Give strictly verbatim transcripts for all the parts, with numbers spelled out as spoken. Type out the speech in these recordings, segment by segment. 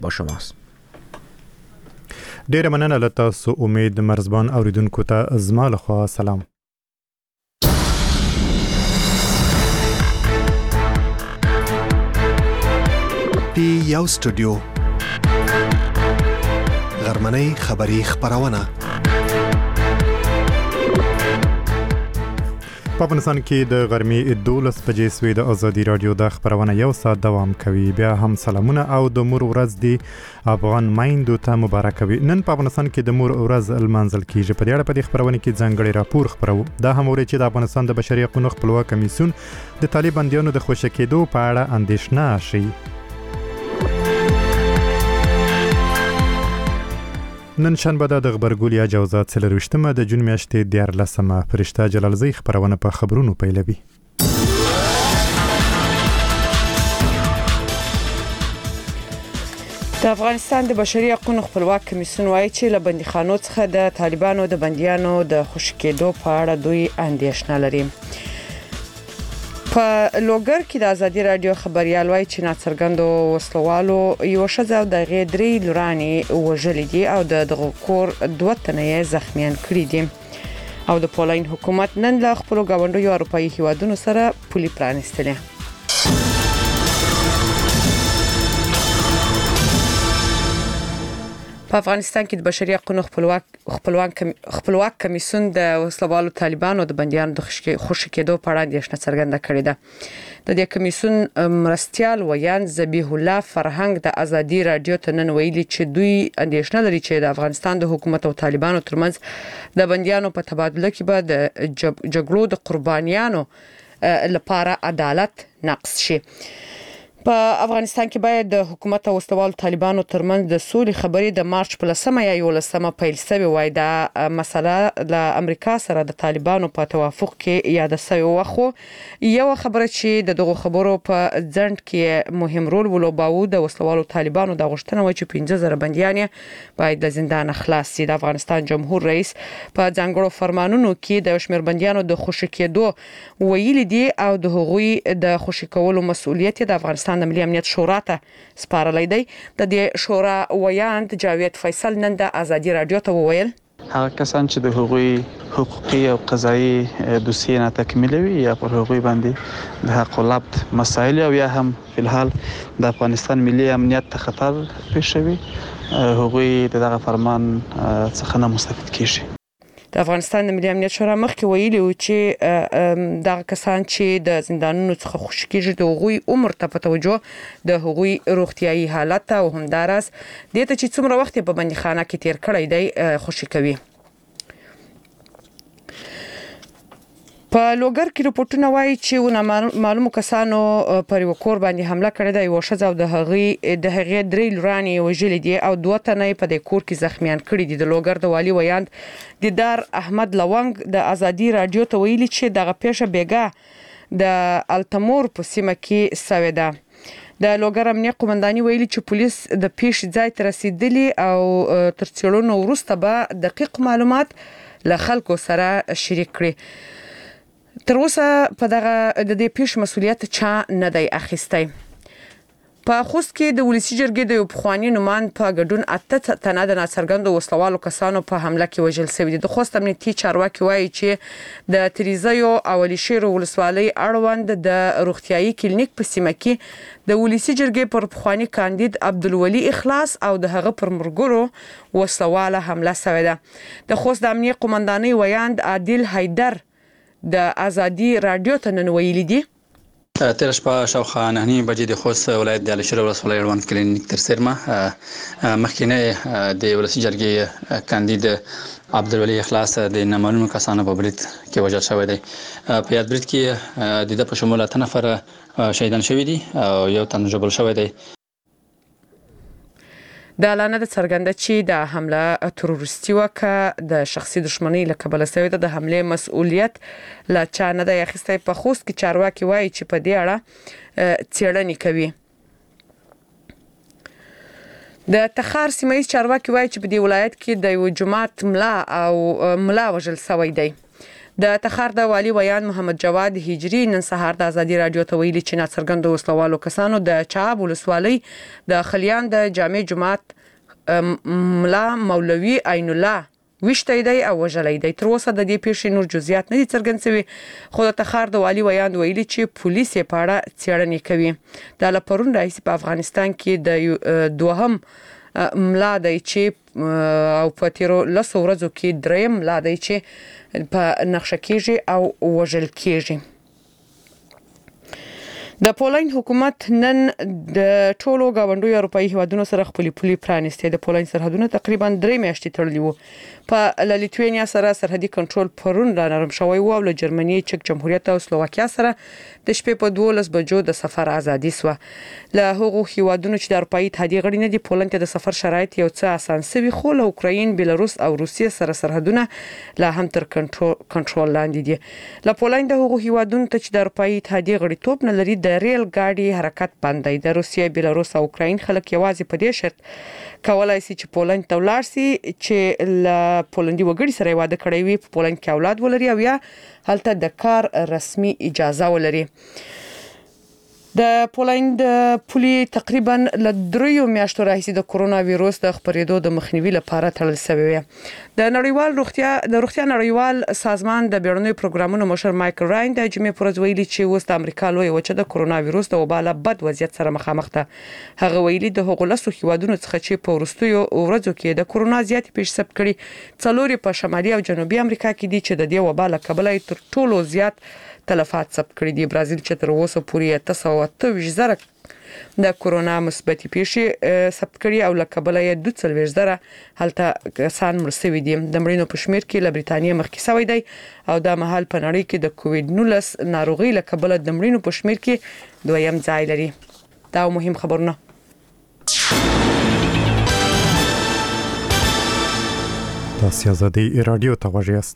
با شماست. ډیره مننه له تاسو. امید مرزبان اوریدونکو ته زما لخوا سلام. پی یو سټوډیو غرمنۍ خبری خبرونه په افغانستان کې د غرمې دولس بجې سوې د ازادي رادیو د خبرونه یو ساعت دوام کوي. بیا هم سلامونه او د مور ورځ دی افغان مایندو ته مبارک وي. نن په افغانستان کې د مور ورځ لمانځل کیږي. په دې اړه په دې خبرونه کې ځانګړی راپور خبرو. دا هم ورې چې د افغانستان د بشري حقوقو خپلواک کمیسیون د طالباندیانو د خوشی کېدو په اړه اندېښنه شي. نن شنبه د غبرګول یا جوزات څلرویشتمه د جون میاشتې دیارلسمه فرشته جلالزی خبرونه په خبرونو پیلوي. د افغانستان د بشري حقوقو خپلواک کمیسیون وایي چې له بندیخانو څخه د طالبانو د بندیانو د خوشی کېدو په اړه دوی اندېښنه لري. په لوګر کې د ازادي رادیو خبريال وایي چې ناڅرګندو وسلوالو یو ښځه او د غې درې لورانې وژلې دي او د دغه کور دوه تنه یې زخمیان کړي دي. او د پولین حکومت نن له خپل غونډو اروپایي هیوادونو سره پولي پرانستلې. په افغانستان کې د بشري حقوقو خپلواک خپلواک خپلواک کمیسیون د وسلوالو طالبانو د بندیانو د خوشی کېدو په اړه اندېښنه څرګنده کړې ده. د دې کمیسیون مرستیال ویان ذبیح الله فرهنګ د ازادي رادیو ته نن ویلي چې دوی اندېښنه لري چې د افغانستان د حکومت او طالبانو ترمنځ د بندیانو په تبادله کې به د جګړو د قربانیانو لپاره عدالت نقض شي. په افغانستان کې باید د حکومت او وسلوالو طالبانو ترمنځ د سولې خبرې د مارچ په لسمه یا یولسمه پیل شوې وای. دا مسله له امریکا سره د طالبانو په توافق کې یاد شوی وخو یو خبره چې د دغه خبرو په ځند کې مهم رول ولوباو د وسلوالو طالبانو د غوښتنه و چې پنځه زره بنديان باید د زندان خلاص شي. د افغانستان جمهور رئیس په ځانګړو فرمانونو کې د شمیر بنديانو د خوشی کېدو ویلي دي او د هغوی د خوشی کولو مسؤلیت د افغانستان د ملي امنیت شورا ته سپارلې دی. د دې شورا ویاند جاوید فیصل نن د ازادي رادیو ته وویل هغه کسان چې د هغوی حقوقي او قضایي دوسیې نه تکمیل وي یا پر هغوی باندې د حق العبد مسایل او یا هم په الحال د افغانستان ملي امنیت ته خطر پیښوي هغوی دغه فرمان څخه نه مستفید کیږي. د افغانستان د ملي امنیت شورا مخکې ویلي و چې دغه کسان چې د زندانونو څخه خوشی کېږي د هغوی عمر ته په توجه د هغوی روغتیايي حالت او همدارس د ته چې څومره وخت په بندیخانه کې تیر کړی دی خوشی کوي. په لوګر کې رپورټونه وایي چې معلومو کسانو پر یو کور باندې حمله کړې ده. یو ښځه او د هغې د هغې درې لورانې وژلې دي او دوه تنه په دې کور کې زخمیان کړي دي. د لوګر د والي ویاند دیدار احمد لونګ د ازادي رادیو ته ویلي چې دغه پیښه بیګا د التمور په سیمه کې شوې ده. د لوګر امنیه قومنداني ویلي چې پولیس د پیښې ځای ته رسیدلی او تر څېړنو وروسته به دقیق معلومات له خلکو سره شریک کړي. تر اوسه په دغه د دې پیښې مسؤلیت چا نه دی اخیستی. په خوست کې د ولسی جرګې د یو پخوانی نوماند په ګډون اته تنه د ناڅرګندو وسلوالو کسانو په حمله کې وژل شوي دي. د خوست امنیتي چارواکي وایي چې د تریزیو او ولیشیر ولسوالۍ اړوند د روغتیايي کلینیک په سیمه کې د ولسی جرګې پر پخوانی کاندید عبدالولي اخلاص او د هغه پر مرګرو وسلواله حمله شوې ده. د خوست د امنیه قومندانۍ ویاند عادل حیدر د ازادي رادیو ته نن ویلي دي تیر شپه شاوخوا نه نیمې بجې د خوست ولایت د علشیر ولسوالۍ اړوند کلینیک تر څیرمه مخکینی د ولسي جرګې کاندید عبدالولي اخلاص د نامعلومو کسانو په برید کې وژل شوی دی. په یاد برید کې د ده په شمول اته نفر شهیدان شوي دي او یو تن ژوبل شوی دی. د اعلان د څرګنده چې د حمله تروریستي وکړه د شخصي دښمنۍ له کبله شوې ده. د حملې مسؤلیت لا چا نه دی اخیستی. په خوست کې چارواکي وایي چې په دې اړه څېړنې کوي. د تخار سیمه ییز چارواکي وایي چې په دې ولایت کې د یو جماعت ملا او ملا وژل شوی دی. د تخار د والی ویان محمد جواد هجری نن سهار د ازادي رادیو ته ویلي چې ناڅرګند وسلوالو کسانو د چاب ولسوالۍ د خلیان د جامع جماعت ملا مولوي عین الله وشتای دی او وجلای دی. تر اوسه د دې پیښې نور جزئیات نه دي څرګند شوي خو د تخار د والی ویان ویلي چې پولیس یې په اړه څېړنې کوي. د لپرون رئیس په افغانستان کې د دوهم ملا دی چې او په تیرو لسو ورځو کې دریم ملا دی چې په نقشه کېږي او وژل کېږي. د پولند حکومت نن د ټولو غونډو اروپאי هیوادونو سره خپل پولي پرانستي. د پولند سرحدونه تقریبا درې میاشتې تړلي وو. په لیتوانیا سره سرحدي کنټرول پرون را نرم شوی وو او له جرمني، چک جمهوریت او سلوواکیا سره د شپې په دولس بجو د سفر ازادي سو. له هغو هیوادونو چې د اروپאי اتحادیه غړي نه دي پولند ته د سفر شرایط یو څه اسان سوي خو له اوکراین، بیلاروس او روسیې سره سرحدونه لا هم تر کنټرول کنټرول لاندې دي. له پولند د هغو هیوادونو ته چې د اروپאי اتحادیه غړي توپ نه لري د ریل ګاډي حرکت بند دی. د روسیې، بیلاروس او اوکراین خلک یوازې په دې شرط کولای شي چې پولند ته ولاړ شي چې له پولندي وګړي سره واده کړی وي، په پولند کې اولاد ولري او یا هلته د کار رسمي اجازه ولري. د پولند پولي تقریبا له دریو میاشتو راهیسې د کرونا وایروس د خپرېدو د مخنیوي لپاره تړل شوی و. د نړیوال روغتیا د روغتیا نړیوال سازمان د بیړنیو پروګرامونو مشر مایکل راین د جمعې پر ورځ ویلي چې اوس د امریکا لوی وچه د کرونا وایروس د وبا له بد وضعیت سره مخامخ ده. هغه ویلي د هغو لسو هیوادونو څخه چې په وروستیو ورځو کې د کرونا زیاتې پیښې ثبت کړي څلور په شمالي او جنوبي امریکا کې دي چې د دې وبا له کبله تر ټولو زیات تلفات ثبت کړي دي. برازیل چې تر اوسه پورې اته سوه اته ویشت زره د کرونا مثبت پیښې ثبت کړي او له کبله یې دوه څلوېښت زره هلته کسان مړ شوي دي. د مړینو په شمیر کې له بریتانیا مخکې شوی دی او د مهال په نړۍ کې د کووډ نولس ناروغي له کبله د مړینو په شمیر کې دویم ځای لري. دا مهم خبرونه. تاسو ازادي رادیو ته غوږ یاست.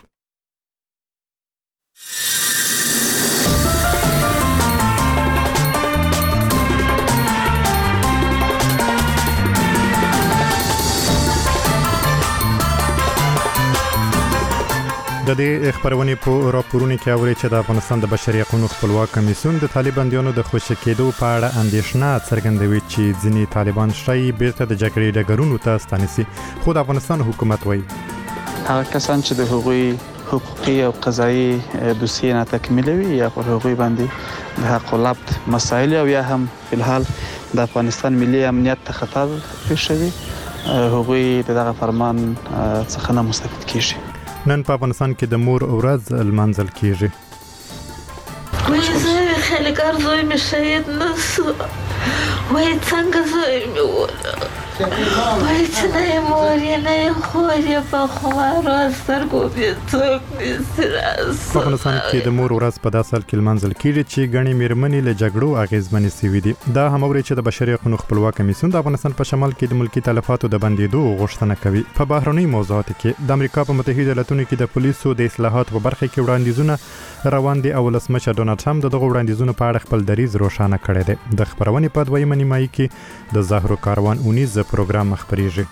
د دې خبرونه په راپورونو کې اوري چې د افغانستان د بشري حقوقو خپلواک کمیسیون د طالبانیانو د خوشی کېدو په اړه اندېښنه څرګندوي چې ځینې طالبان شای بیرته د جګړې ډګرونو ته ستانسي. خو د افغانستان حکومت وایي هغه کسان چې د حقوقي حقوقي او قضایي دوسیې نه تکمیل وي یا پر حقوقي باندې د حق لبد مسایل او یا هم په الحال د افغانستان ملي امنیت ته خطر پیښوي حقوقي دغه فرمان څخه نه مستفید کیږي. نن په افغانستان کې د مور ورځ لمانځل کیږي. وای زه خیلی ګرځوي مې شهید نسو وای څنګه زوی مې وله وای چې نه مور یې نه خور یې په خوارو سترګو مې څوک نیسي راس. په افغانستان کې د مور ورځ په داسې حال کې لمانځل کیږي چې ګڼې مېرمنې له جګړو اغېزمنې شوي دي. دا هم اوري چې د بشري حقوقو خپلواک کمیسیون د افغانستان په شمال کې د ملکي تلفاتو د بندیدو غوښتنه کوي. په بهرنۍ موضوعاتو کې د امریکا په متحده ایالاتونو کې د پولیسو د اصلاحاتو په برخه کې وړاندیزونه روان دي او ولسمشر ډونالد ټرمپ دغه وړاندیزونو په اړه خپل دریځ روښانه کړی دی. د خبرونې په دویمه نیمایي کې د زهرو کاروان اونیز پروګرام خبريږي.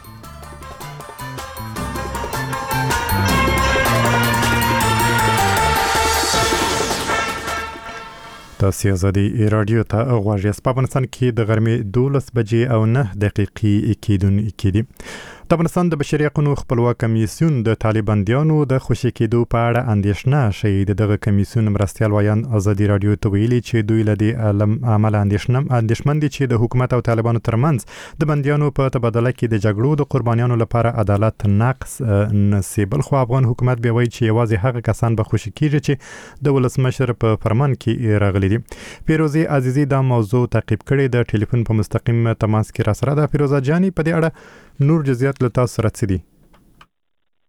تاسو ازادي رادیو ته غواړئ. په افغانستان کې د غرمې دولس بجې او نه دقیقې کېدون کېدي. د افغانستان د بشري حقوقو خپلواک کمیسیون د طالبانیانو د خوشی کېدو په اړه اندېښنه شوی. دغه کمیسیون مرستیال ویان ازادي رادیو ته ویلي چې دوی له دې عمل اندېښنه اندېښمن دي چې د حکومت او طالبانو ترمنځ د بندیانو په تبادله کې د جګړو د قربانیانو لپاره عدالت نقص نشي. بل خو افغان حکومت به وایي چې یوازې هغه کسان به خوشی کیږي چې د ولسمشر په فرمان کې راغلي دي. پیروزي عزیزي دا موضوع تعقیب کړي د ټلیفون په مستقیم تماس کې را سره ده. پیروزه جانی په دې اړه نور جزئیات له تاسو سره څه دي؟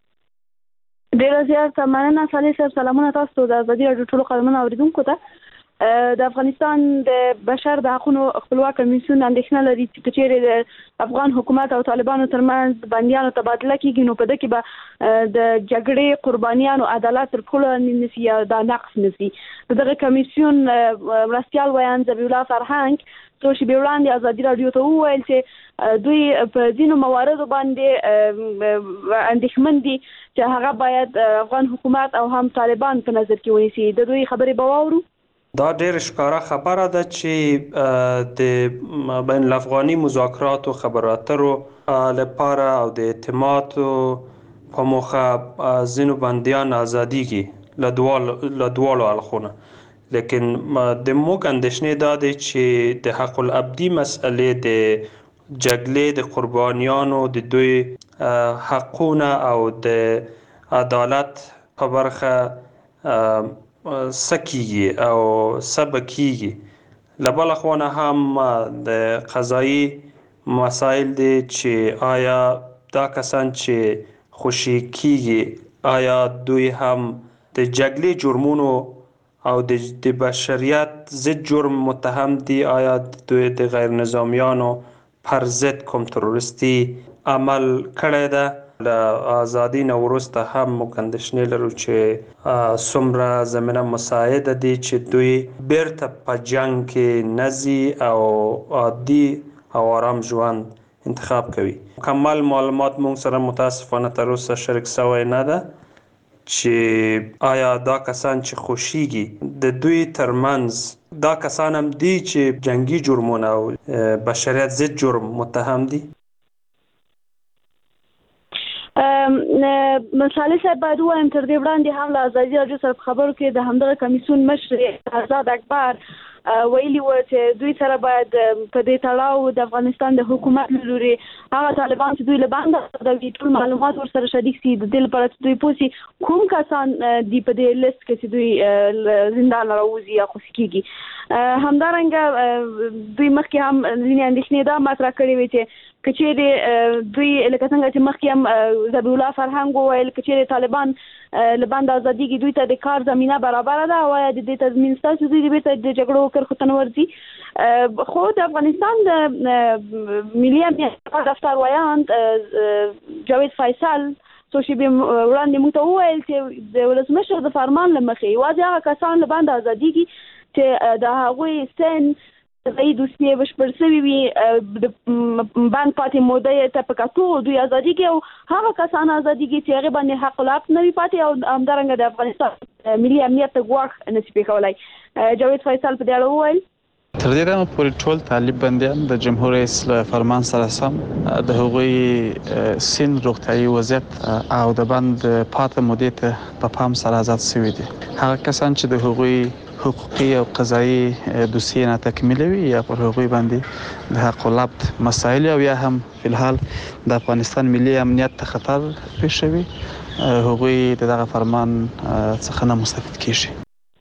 ډیر زیات مننه. صالح صاحب سلامونه تاسو د ازادي رادیو ټولو قدمونو اوریدونکو ته. د افغانستان د بشر د حقوقو خپلواک کمیسیون اندېښنه لري چې چیرې د افغان حکومت او طالبانو ترمنځ بنديانو تبادله کیږي نو په دې کې به د جګړې قربانیانو عدالت تر ټولو نسی یا د نقص نسی دغه کمیسیون مرستيال ویان ذبیح الله فرهنګ څو شی وړاندې ازادي رادیو ته وویل چې دوی په ځینو مواردو باندې اندېښمن دي چې هغه باید افغان حکومت او هم طالبان په نظر کې ونیسي د دوی خبرې به واورو. دا ډېر ښکاره خبره ده چې د بین الافغاني مذاکرات او خبرو اترو لپاره او د اعتماد په موخه ځینو بندیان ازاديږي له دوالو اړخونو لیکن د موږ اندېښنې دا دی چې د حق الابدي مسئلې د جګړې د قربانیانو د دوی حقونه او د عدالت په برخه سکیږي او سبکیږي لبل خوانه هم د قضایي مسائل دي چې آیا دا کسان چې خوشي کیږي آیا دوی هم د جګړې جرمونو او د بشریت ضد جرم متهم دي آیا دوی د غیر نظامیانو پر ضد کوم تروریستي عمل کړی ده له ازادي نه وروسته هم مکندشنې لرو چې څومره زمينه مساعده دي چې دوی بیرته په جنگ کې نزي او عادي او آرام ژوند انتخاب کوي. مکمل معلومات مونږ سره متاسفانه تر اوسه شریک شوی نه ده چې آیا دا کسان چې خوشيږي د دوی ترمنځ دا کسان هم دي چې جنگي جرمونه او بشریت ضد جرم متهم دي. مصالح صاحب باید وایم تر دې وړاندې هم له ازادي راډیو سره خبرو کې د همدغه کمیسیون مشر آزاد اکبر ویلي و چې دوی سره باید په دې تړاو د افغانستان د حکومت له لوري هغه طالبان چې دوی له باندې د ټول معلومات ورسره شریک سي د دې لپاره چې دوی پوسي کوم کسان دی په دې لیست کې چې دوی زندان راوځي یا خوشي کیږي همدارنګه دوی مخکې هم ځینې اندېښنې دا مطرح کړې وي چې کچېره دوی لکه څنګه چې مخکې هم ذبیح الله فرهنګ وویل کچېره طالبان لباند ازادي کې دوی ته د کار زمينه برابر ده او د دې تضمین ستاسو دوی به د جګړو کرخه تنورځي خو د افغانستان د ملي امنیت دفتر ویان جاوید فیصل څو شی به وړاندې موږ ته وویل چې د ولسمشر د فرمان لمخې واځي هغه کسان لباند ازادي کې چې د هغوی سن د دوسیه بشپړ شوی وي د باندې پاتې موده ته په کتو دوی ازادي کې او هغه کسان ازادي کې چې هغه باندې حق الحق نه وي پاتې او همدارنګه د افغانستان ملي امنیت ته ګواښ نشي کولای. جاوید فیصل په دې اړه وویل تر دې دمه پورې ټول طالب بندیان د جمهور رئیس فرمان سره سم د هغوی سن روغتیايي وضعیت او د بند پاتې مودې ته په پام سره آزاد شوي دي. هغه کسان چې د هغوی حقوقي او قضایي دوسیې نه تکمیلوي یا پر هغوی باندې د حق العبد مسائل او یا هم په الحال د افغانستان ملي امنیت ته خطر پیښوي هغوی دغه فرمان څخه نه مستفید کیږي.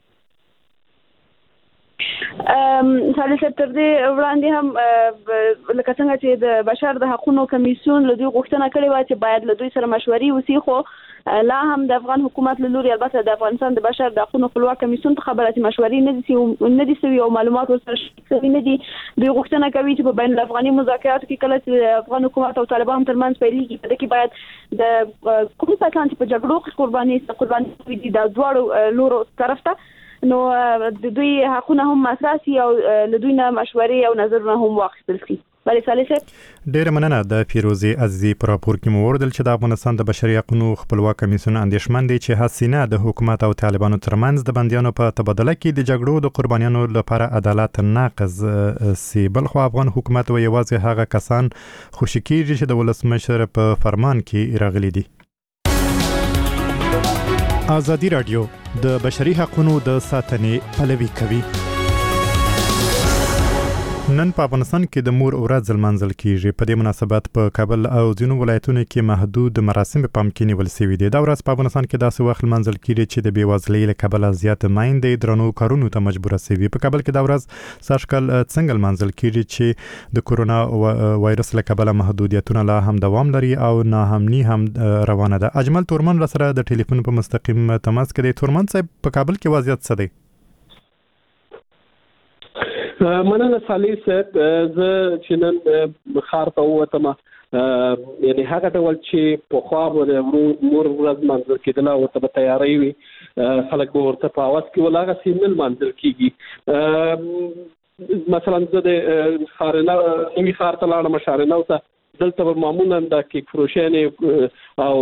ثالث تر دې وړاندې هم لکه څنګه چې د بشر د حقوقو کمیسیون له دوی غوښتنه کړې و چې باید له دوی سره مشورې وشي خو لا هم د افغان حکومت له لوري البته د افغانستان د بشر د حقوقو خپلواک کمیسیون ته خبرې مشورې نه دي نه دي سوي او معلومات ورسره شریک نه دي. دوی غوښتنه کوي چې په بین الافغاني مذاکراتو کې کله چې افغان حکومت او طالبان ترمنځ پیلېږي په دې کې باید د کوم کسان چې په جګړو قرباني قرباني دي د دواړو لورو طرف ته نو د دوی حقونه هم اساسي او له دوی نه مشورې او نظرونه هم واخیستل شي. بله ثالثه ډېر مننه د فیروزي عزیزي پر راپور کې مو وردل چې د افغانستان د بشري حقوقو خپلواک کمیسیون اندېښمن دي چې حسینه د حکومت او طالبانو ترمنځ د بنديانو په تبادله کې د جګړو د قربانیانو لپاره عدالت ناقض سي بل خو افغان حکومت و یوازې هغه کسان خوشي کیږي چې د ولسمشر په فرمان کې راغلي دي. ازادي رادیو د بشري حقوقو د ساتنې پلوي کوي. نن په افغانستان کې د مور ورځ لمانځل کیږي. په دې مناسبت په کابل او ځینو ولایتونو کې محدود مراسم په پام کې نیول شوي دي. دا ورځ په افغانستان کې داسې وخت لمانځل کیږي چې د بېوزلۍ له کبله زیات میندې درنو کارونو ته مجبوره شوي. په کابل کې دا ورځ سږکال څنګه لمانځل کیږي چې د کورونا وایرس له کبله محدودیتونه لا هم دوام لري او ناامني هم روانه ده. اجمل تورمن سره د ټلیفون په مستقیم تماس کې دی. تورمن صاحب په کابل کې وضعیت څه دی؟ مننه صالح صاحب. زه چې نن ښار ته ووتم یعنی هغه ډول چې پخوا به د مور ورځ منځل کېدله ورته به تیاری وي خلک به ورته په اواز کې ول هغسې نه لمانځل کېږي. مثلا زه د ښارنو نوي ښار ته لاړم ښارنو ته دلته به معمولا د کیک فروشانې او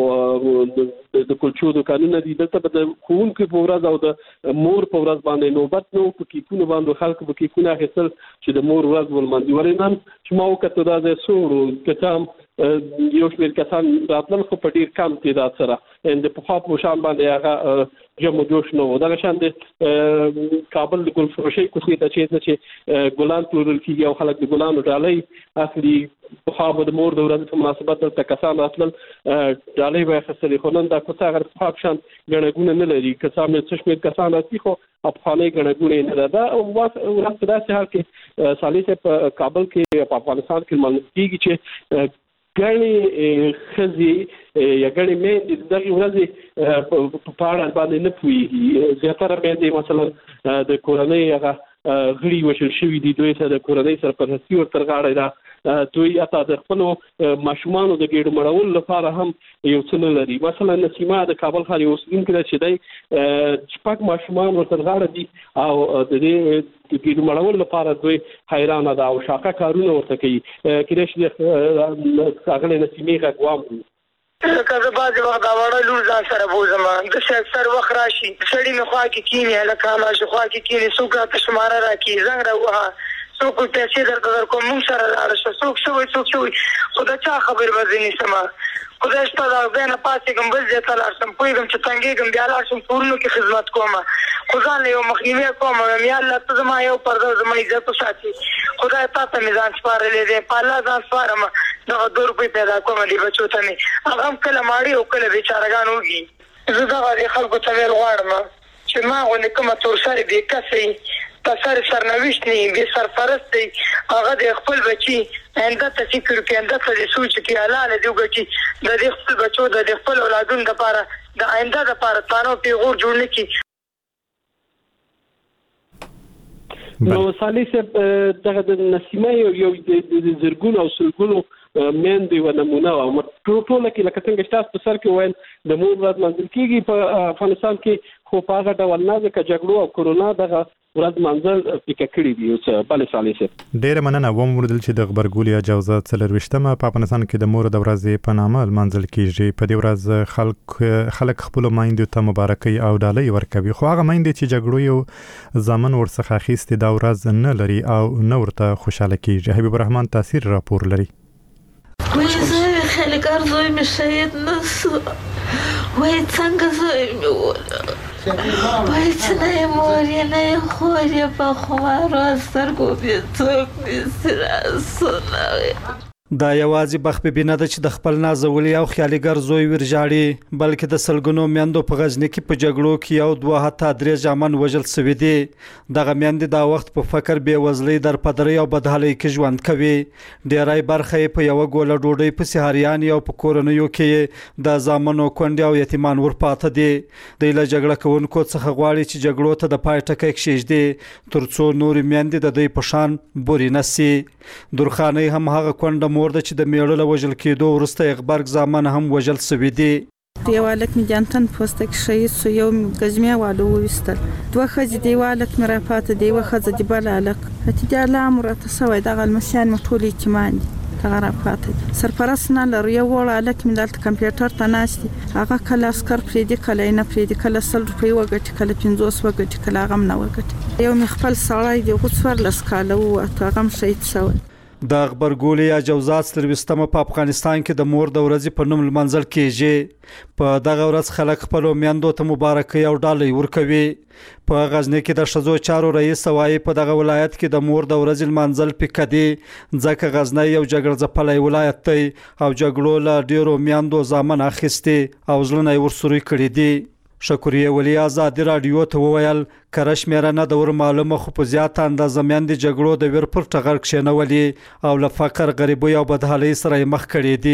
د کلچو دوکانونه دي دلته به د ښوونکو په ورځ او د مور په ورځ باندې نوبت نه و په کیکونو باندې خلکو به کیکونه اخیستل چې د مور ورځ ولمانځي. ولې نن چې ما وکتل دا ځای څو ورو که څه هم یو شمېر کسان راتلل خو په ډېر کم تعداد سره د پخوا په شان باندې هغه جمع جوش نه و. دغه شان د کابل د ګل فروشۍ کوڅې ته چې چې ګلان پلورل کېږي او خلک د ګلانو ډالۍ اخلي. پخوا به د مور د ورځې په مناسبت دلته کسان راتلل ډالۍ به یې اخیستلې خو نن دا کوڅه هغه د پخوا په شان ګڼه ګوڼه نه لري. که څه هم څه شمېر کسان راتلي خو افغانۍ ګڼه ګوڼه یې نه ده. دا ورځ په داسې حال کې صالح صاحب په کابل کې په افغانستان کې لمانځل کېږي چې ګڼې ښځې یا ګڼې میندې د دغې ورځې په اړه باندې نه پوهېږي. زیاتره میندې مثلا د کورنۍ هغه غړي وژل شوي دي دوی ته د کورنۍ سرپرستي ورته غاړه ده. دوی حتی د خپلو ماشومانو د ګېډو مړولو لپاره هم یو څه نه لري. مثلا نسیمه د کابل ښار یو اوسېدونکې ده چې دی شپږ ماشومان ورته غاړه دي او د دې د ګېډو مړولو لپاره دوی حیرانه ده او شاقه کارونه ورته کوي. کېدای شي د ښاغلې نسیمې غږ واورو. لکه زه بعضې وخت دا وړه لور ځان سره بوځم داسې اکثر وخت راشي سړي مې خوا کې کښېني هلکه ماشي خوا کې کښېني څوک راته شماره راکړي زنګ راووهه څوک پیسې درته درکوم موږ سره لاړه شه څوک څه وایي څوک څه وایي خو د چا خبرې به زه نیسم. خدای شته دا ځای نه پاڅېږم بل ځای ته لاړ شم پوهېږم چې تنګېږم بیا لاړ شم کورونو کې خدمت کوم خو ځان له یو مخنیوی کوم یا الله ته زما یو پرده زما عزت وساتي. خدای تا ته مې ځان سپارلی دی په الله ځان سپارم دغه دوه روپۍ پیدا کوم دې بچو ته مې هغه هم کله ماړي او کله بېچارهګان وږي. زه دغه دې خلکو ته ویل غواړم چې ما غوندې کومه تورسرې بېکسه وي په سر سرنوشت نه بې سرپرست دی هغه د خپل بچي آینده ته فکر وکړي آینده ته دې سوچ وکړي حلاله دې وګټي د دې خپل بچو د دې خپل اولادونو دپاره د آینده دپاره تانه او پیغور جوړ نه کړي. نو صالح صاحب دغه د نسیمه یو د زرګونو او سلګونو میندې و نمونه وه ټوله کې لکه څنګه چې تاسو په سر کې وویل د مور ورځ لمانځل کېږي په افغانستان کې خو په هغه ډول نه ځکه جګړو او کرونا دغه ورځ منځل پیکه کړي دي. اوس بله صالح صاحب ډېره مننه. وموندل چې د غبرګولي اجازه څلرویشتمه په افغانستان کې د مور د ورځې په نامه لمانځل کېږي. په دې ورځ خلک خلک خپلو میندو ته مبارکۍ او ډالۍ ورکوي خو هغه میندې چې جګړو یو زامن ورڅخه اخیستې دا ورځ نه لري او نه ورته خوشحاله کېږي. حبیب الرحمن تاثیر راپور لري. وای زوی مې خیلګر زوی مې شهید نه سو وای څنګه زوی مې وله وای چې نه یې مور یې نه یې خور یې په خمارو سترګو مې څوک نیسي راسونه دا یوازې بخببینه ده چې د خپل نازولي او خیالګر زوی ورژاړي بلکې د سلګونو میندو په غزنی کې په جګړو کې یو دوه حتی درې ځامن وژل شوي دي. دغه میندې دا وخت په فقر بېوزلۍ درپدرۍ او بدحالۍ کې ژوند کوي. ډېری برخه یې په یوه ګوله ډوډۍ پسې هریانې او په کورنیو کې د زامنو کونډې او یتیمان ورپاته دي. دوی له جګړه کوونکو څخه غواړي چې جګړو ته د پای ټکی کښېږدي تر څو نورې میندې د دوی په شان بورې نه سي. درخانۍ هم هغه کونډه مور ده چې د میړه له وژل کېدو وروسته یې غبرګ زامن هم وژل شوي دي. یو هلک مې جانتن پوسته کې شهید سو یو ګزمې والو وویستل دوه ښځې دی یو هلک مې راپاته دی یوه ښځه دی بل هلک هتې د الله امر راته شوی دغه لمسیان مې ټول یتیمان دي دغه راپاته دي سرپرست نه لرو یو وړه هلک مې دلته کمپیوټر ته ناست دی هغه کله عسکر پرېږدي کله یې نه پرېږدي کله سل روپۍ وګټي کله پنځوس وګټي کله هغه هم نه وګټي یو مې خپل سړی دی هغه څوارلس کاله ووته هغه هم شهید شوی. د غبرګولي یا جوزات څلرویشتمه په افغانستان کې د مور د ورځې په نوم لمانځل کېږي. په دغه ورځ خلک خپلو میندو ته مبارکۍ او ډالۍ ورکوي. په غزنی کې د ښځو چارو رئیس وایي په دغه ولایت کې د مور د ورځې لمانځل پیکه دي ځکه غزنی یو جګړه ځپلی ولایت دی او جګړو له ډېرو میندو زامن اخیستي او زړونه یې ورسوري کړي دي. شکریه ولی ازادي رادیو ته وویل کره شمېره نه د ور معلومه خو په زیاته اندازه میندې جګړو د ویر پر ټغر کښېنولي او له فقر غریبۍ او بدحالۍ سره یې مخ کړي دي.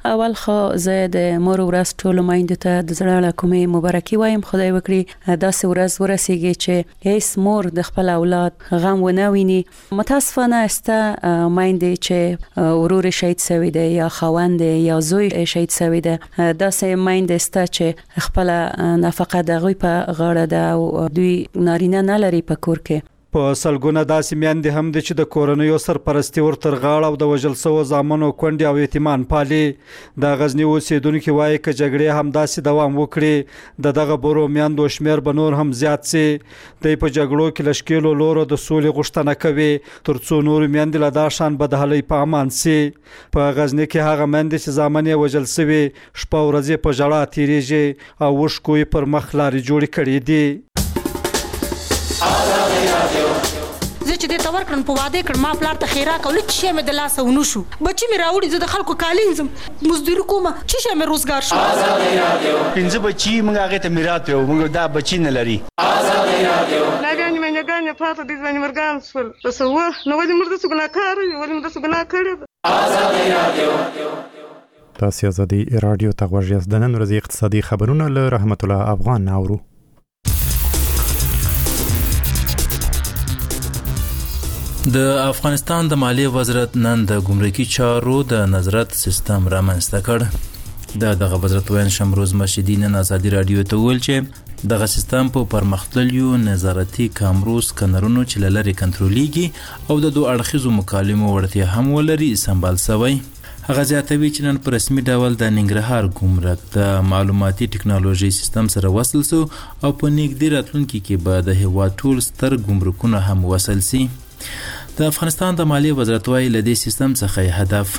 اول خو زه د مور ورځ ټول مایندو ته د زړه له کومې مبارکي وایم. خدای وکړي داسې ورځ ورسیږي چې هیڅ مور د خپل اولاد غم ونه ویني. متاسفانه است مایندې چې ورور شهید شوی دی یا خوند یا زوی شهید شوی دی، داسې مایندې است چې خپل نفقه د غوی په غاړه ده او دوی نارینه نه لري په کور کې. په سلګونه داسې میندې هم دي چې د کورنیو سرپرستي ورتر غاړه او د وژل شوو زامنو کونډې او یتیمان پالي. د غزنی اوسیدونکو وایي چې جګړې هم داسې دوام وکړي د دغه بورو میندو شمیر به نور هم زیات سي. د په جګړو کې لشکېلو لورو د سولې غوښتنه کوي ترڅو نور میندې له دا شان بدحالۍ په امان سي. په غزنی کې هغه میندې چې زامن یې وژل شوي شپه ورځې په ژړا تیریږي او وښکو یې پر مخ لارې جوړې کړې دي. زه چې دې ته ورکړم په واده کړم، ما پلار ته خیرات او لږ شی مې د لاسه ونه شو. بچي مې راوړي، زه د خلکو کالینځم، مزدوري کوم، چې شی مې روزګار شو. پنځه بچي موږ هغه ته میراث پیو، موږ دا بچي نه لري. لاګانې مې نه ګانې پاته دې ځواني مرګان سول رسو نو ولې موږ د ګناکار یو ولې موږ د ګناه کړی. تاسو ازادي رادیو ته غوږ یاست. د نن ورځې اقتصادي خبرونه له رحمت الله افغان اورو. د افغانستان د مالیې وزارت نن د ګمرکي چارو د نظارت سیستم رامنځته کړ. د دغه وزارت وین شمروز مشیدی نن ازادي رادیو ته ویل چې دغه سیستم په پرمختللو نظارتي کامرو سکنرونو چې لری کنټرولېږي او د دوه اړخیزو مکالمو وړتیا هم ولري سمبال شوی. هغه زیاتوي چې نن په رسمي ډول د ننګرهار ګمرک د معلوماتي ټکنالوژي سیستم سره وصل سو او په نږدې راتلونکي کې به د هیواد ټول ستر ګمرکونه هم وصل سي. د افغانستان د مالیې وزارت وايي له دې سیستم څخه هدف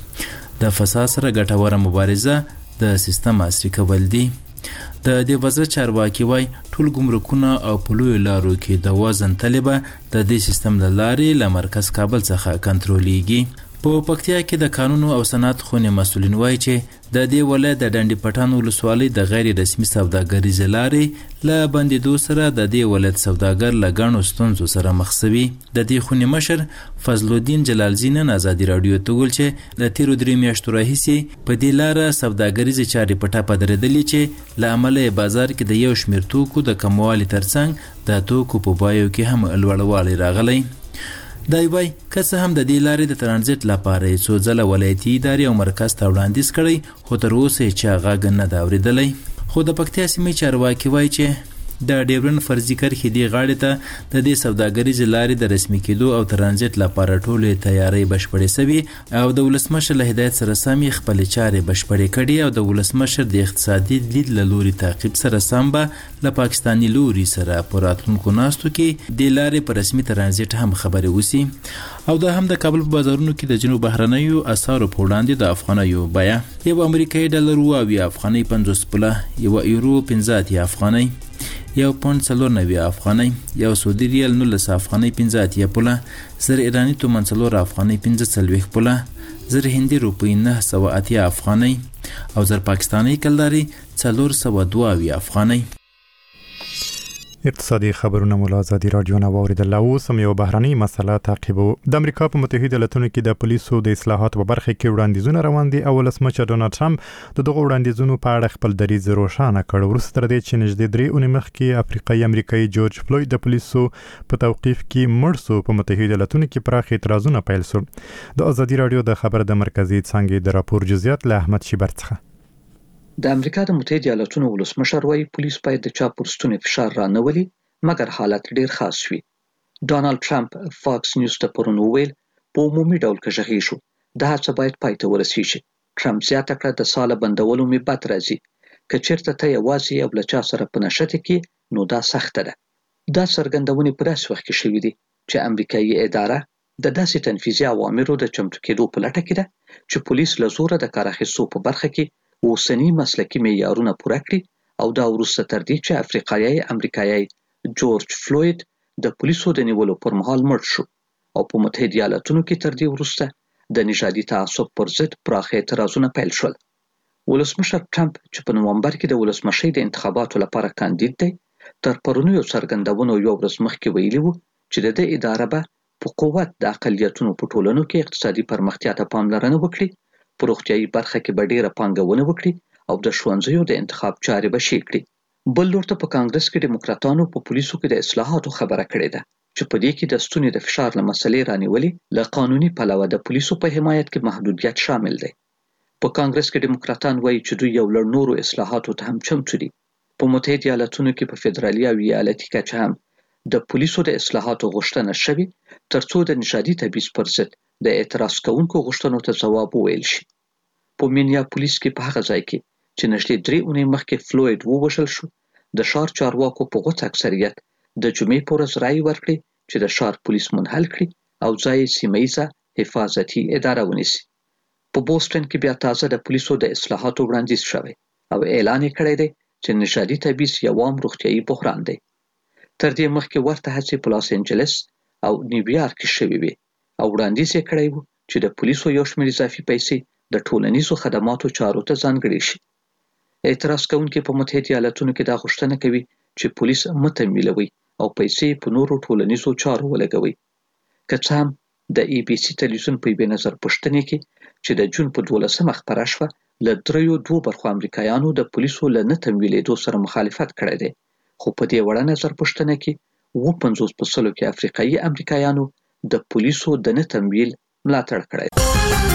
د فساد سره ګټوره مبارزه د سیستم عصري کول دي. د دې وزارت چارواکي وايي ټول ګمرکونه او په لویو لارو کې د وزن طلبه د دې سیستم له لارې له مرکز کابل څخه کنټرولېږي. په پکتیا کې د قانون او صنعت خونې مسؤلین وایي چې د دې ولایت د ډنډ پټان ولسوالۍ د غیر رسمي سوداګریزې لارې له بندیدو سره د دې ولایت سوداګر له ګڼو ستونزو سره مخ شوي. د دې خونې مشر فضل الدین جلالزی نن ازادي رادیو ته ویل چې د تیرو درې میاشتو راهیسې په دې لاره سوداګریزې چارې په ټاپه درېدلې چې له امله بازار کې د یو شمېر توکو د کموالي ترڅنګ د توکو په بیو کې هم لوړوالی راغلی. دای وای که څه هم د دې لارې د ترانزیت لپاره څو ځله ولایتي ادارې او مرکز ته وړاندیز کړی خو تر اوسه چې هغه نه دا اورېدلی. خو د پکتیا سیمې چارواکي وایي چې د ډیورن فرضي کرښې دې غاړې ته د دې سوداګریزې لارې د رسمي کېدو او ترانزیت لپاره ټولې تیارۍ بشپړې شوي او د ولسمشر له هدایت سره سم یې خپلې چارې بشپړې کړي او د ولسمشر د اقتصادي لید له لوري تعقیب سره سم به له پاکستاني لوري سره په راتلونکو ناستو کې دې لارې په رسمي ترانزیت هم خبرې وسي او دا هم د کابل په بازارونو کې د جنوب بهرنیو اسعارو په وړاندې د افغانیو بیه یو امریکایي ډالر اووه افغانۍ پنځوس پوله، یو یورو پنځه اتیا افغانۍ، یو پوند څلور نوي افغانۍ، یو سعودي ریال نولس افغانۍ پنځه اتیا پوله، زر ایراني تومان څلور افغانۍ پنځه څلوېښت پوله، زر هندي روپۍ نه سوه اتیا افغانۍ او زر پاکستاني کلداري څلور سوه دوه اویا افغانۍ. اقتصادي خبرونه مو له ازادي رادیو نه واوریدل. اوس هم یو بهرنۍ مسله تعقیبو. د امریکا په متحده ایالاتونو کې د پولیسو د اصلاحاتو په برخه کې وړاندیزونه روان دي او ولسمشر ډونالد ټرمپ د دغه وړاندیزونو په اړه خپل دریځ روښانه کړ. وروسته تر دې چې نږدې درې اونۍ مخکې افریقایي امریکایي جورج فلوید د پولیسو په توقیف کې مړ شو، په متحده ایالاتونو کې پراخ اعتراضونه پیل شول. د ازادي رادیو د خبر د مرکزي څانګې د راپور جزئیات له احمد شیبر څخه. د امریکا د متحده ایالاتونو ولسمشر وايي پولیس باید د چا پر ستوني فشار رانولي مګر حالت ډیر خاص وي. ډونالد ټرمپ فاکس نیوز ته پرون وویل په عمومي ډول کژغې شو دا څه باید پای ته ورسیږي. ټرمپ زیاته کړه د ساله بندولو مې بد راځي که چیرته ته یوازې یو له چا سره په نښته کې نو دا سخته ده. دا څرګندونې په داسې وخت کې شوي دي چې امریکایي اداره د داسې تنفیذي اوامرو د چمتو کېدو په لټه کې ده چې پولیس له زوره د کار اخیستو په برخه کې اوسني مسلکي معیارونه پوره کړي او دا وروسته تر دې چې افریقایي امریکایي جورج فلوید د پولیسو د نیولو پر مهال مړ شو او په متحده ایالاتونو کې تر دې وروسته د نژادي تعصب پر ضد پراخ اعتراضونه پیل شول. ولسمشر ټرمپ چې په نومبر کې د ولسمشۍ د انتخاباتو لپاره کاندید دی تر پرونیو څرګندونو یو ورځ مخکې ویلي وو چې د دې اداره به په قوت د اقلیتونو په ټولنو کې اقتصادي پرمختیا ته پاملرنه وکړي، په روغتیايي برخه کې به ډیره پانګونه وکړي او د ښوونځیو د انتخاب چارې به شي کړي. بل لور ته په کانګرس کې دیموکراتانو په پولیسو کې د اصلاحاتو خبره کړې ده چې په دې کې د ستوني د فشار له مسلې رانیولې له قانوني پلوه د پولیسو په حمایت کې محدودیت شامل دی. په کانګرس کې دیموکراتان وایي چې دوی یو لړ نورو اصلاحاتو ته هم چمتو دي. په متحده ایالتونو کې په فدرالي او ایالتي کچه هم د پولیسو د اصلاحاتو غوښتنه شوې ترڅو د نژادي تبعیض پر ضد د اعتراض کوونکو غوښتنو ته ځواب وویل شي. په مینیاپولیس کې په هغه ځای کې چې نږدې درې اونۍ مخکې فلوید ووژل شو، د ښار چارواکو په غوڅ اکثریت د جمعې په ورځ رایې ورکړې چې د ښار پولیس منحل کړي او ځای یې سیمه ییزه حفاظتي اداره ونیسي. په بوسټن کې بیا تازه د پولیسو د اصلاحاتو وړاندیز شوی او اعلان یې کړی دی چې نژادي تبعیض یو عام روغتیايي بحران دی. تر دې مخکې ورته هڅې په لاس انجلس او نیویارک کې شوې وې او وړاندیز یې کړی و چې د پولیسو یو شمېر اضافي پیسې د ټولنیزو خدماتو چارو ته ځانګړې شي. اعتراض کوونکي په متحده ایالتونو کې دا غوښتنه کوي چې پولیس متمویلوي او پیسې په نورو ټولنیزو چارو ولګوي. که څه هم د ای بي سي تلویزیون په یوې نظر پوښتنې کې چې د جون په دولسمه خپره شوه له دریو دوو برخو امریکایانو د پولیسو له نه تمویلېدو سره مخالفت کړی دی، خو په دې وړه نظر پوښتنه کې اووه پنځوس په سلو کې افریقایي امریکایانو د پولیسو د نه تمویل ملاتړ کړی دی.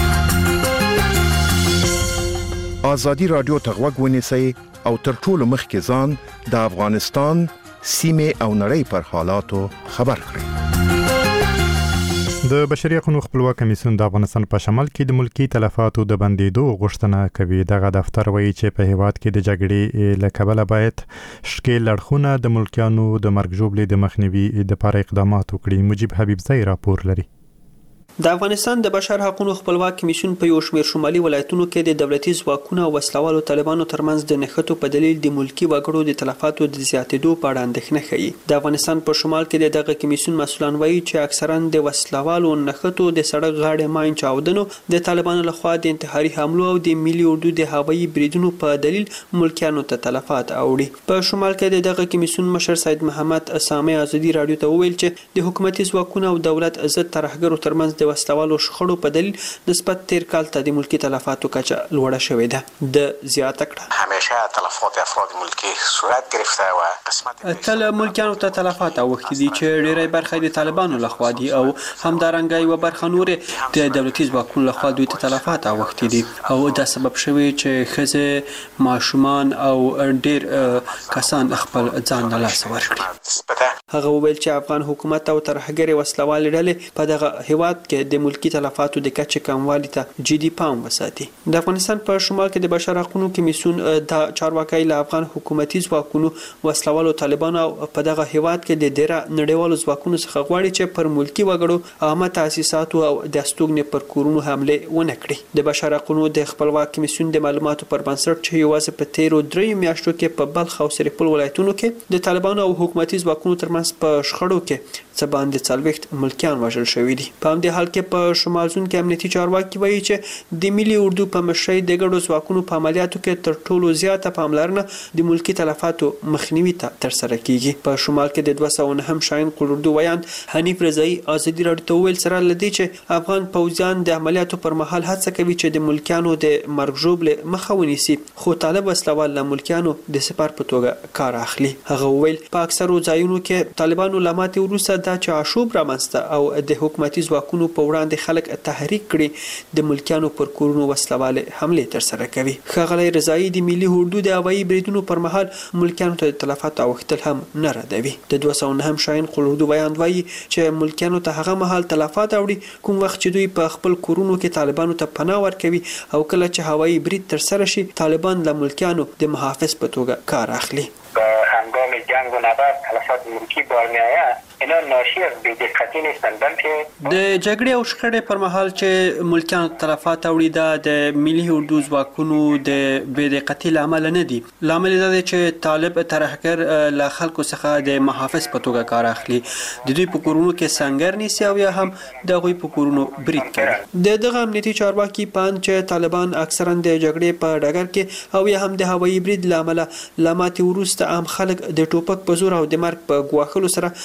ازادي راډیو ته غوږ ونیسئ او تر ټولو مخکې ځان د افغانستان سیمې او نړۍ پر حالاتو خبر کړئ. د بشري حقوقو خپلواک کمیسیون د افغانستان په شمال کې د ملکی تلفاتو د بندیدو غوښتنه کوي. دغه دفتر وایي چې په هیواد کې د جګړې له کبله باید شکیل اړخونه د ملکیانو د مرګ ژوبلې د مخنیوي لپاره اقدامات وکړي. مجيب حبیبزی راپور لري. د افغانستان د بشر حقوقو خپلواک کمیسیون په یو شمېر شمالي ولایتونو کې د دولتي ځواکونو او وسلوالو طالبانو ترمنځ د نښتو په دلیل د ملکی وګړو د تلفاتو د زیاتېدو په اړه اندېښنه ښیي. د افغانستان په شمال کې دغه کمیسیون مسؤلان وایي چې اکثرا د وسلوالو نښتو د سړک غاړې ماین چاودنو د طالبانو لخوا د انتحاري حملو او د ملي اردو د هوایي بریدونو په دلیل ملکیانو ته تلفات اوړي. په شمال کې دغه کمیسیون مشر سید محمد اسامه ازادي رادیو ته وویل چې د حکومتي ځواکونو او دولت ضد ترهګرو ترمنځ د وسلوالو شخړو په دلیل نسبت تیر کال ته د ملکی تلفاتو کچه لوړه شوې ده. د زیاته کړه همیشه تلفات افراد ملکی صورت گرفته و قسمت تل ملکیانو ته تلفات اوښتي دي چې ډېری برخه د طالبانو لخوا دي او همدارنګه یوه برخه نورې د دولتي ځواکونو لخوا دوی ته تلفات اوښتي دي او دا سبب شوی چې ښځې، ماشومان او ډېر کسان خپل ځان له لاسه ورکړي. هغه وویل چې افغان حکومت او ترهګرې وسلوالې ډلې په دغه هیواد کې د ملکی تلفاتو د کچې کموالي ته جدي پام وساتي. د افغانستان په شمال کې د بشر حقوقو کمیسیون د چارواکي له افغان حکومتي ځواکونو وسلوالو طالبانو په دغه هیواد کې د ډیره نړیوالو ځواکونو څخه غواړي چې پر ملکی وګړو عامه تاسیساتو او د استوګنې پر کورونو حمله ونه کړي. د بشر حقوقو د خپلواک کمیسیون د معلوماتو پر بنسټ چې یوازې په تیرو دریو میاشتو کې په بلخ او سرپل ولایتونو کې د طالبانو او حکومتي ځواکونو ترمنځ په شخړو کې څه باندې څلوېښت ملکیان وژل شوي دي. په همدې حال کې په شمال زون کې امنیتي چارواکي وایي چې د ملي اردو په مشرۍ د ګډو ځواکونو په عملیاتو کې تر ټولو زیاته پاملرنه د ملکی تلفاتو مخنیوي ته ترسره کیږي. په شمال کې د دوه سوه نهم شاهین قلوردو ویاند حنیف رضایی ازادي راډیو ته وویل سره لدی چې افغان پوځیان د عملیاتو پر مهال هڅه کوي چې د ملکیانو د مرګ ژوبلې مخه ونیسي، خو طالب وسلوال له ملکیانو د سپار په توګه کار اخلي. هغه وویل په اکثرو ځایونو کې طالبانو لاماتې وروسته دا چې عاشوب رامنځته او د حکومتي ځواکونو په وړاندې خلک تحریک کړي د ملکیانو پر کورونو وسلوالې حمله ترسره کوي. ښاغلی رضایی د ملي اردو د هوایي بریدونو پر مهال ملکیانو ته تلفات اوښتل هم نه ردوي. د دوه سوه نهم شاهین قلوردو ویاند وایي چې ملکیانو ته هغه مهال تلفات اوړي کوم وخت چې دوی په خپل کورونو کې طالبانو ته پناه ورکوي او کله چې هوایي برید ترسره شي طالبان له ملکیانو د محافظ په توګه کار اخلي. هنگام جنگ و نبرد تلفات ملکی بار میآید اینا ناشی از بی‌دقتی نیستن بلکه د جګړې او شخړې پر مهال چې ملکیانو تلفات اوړي دا د ملي اردو ځواکونو د بی‌دقتۍ له امله نه دي. لامل دا دی چې طالب ترهګر له خلکو څخه د محافظ په توګه کار اخلي، د دوی په کورونو کې سنگر نیسي او یا هم د هغوی په کورونو برید کوي. د دغه امنیتي چارواکي پاند چې طالبان اکثرا د جګړې په ډګر کې او یا هم د هوایي برید له امله له ماتې وروسته عام خلک د ټوپک په زور او د مرګ په ګواښلو سره د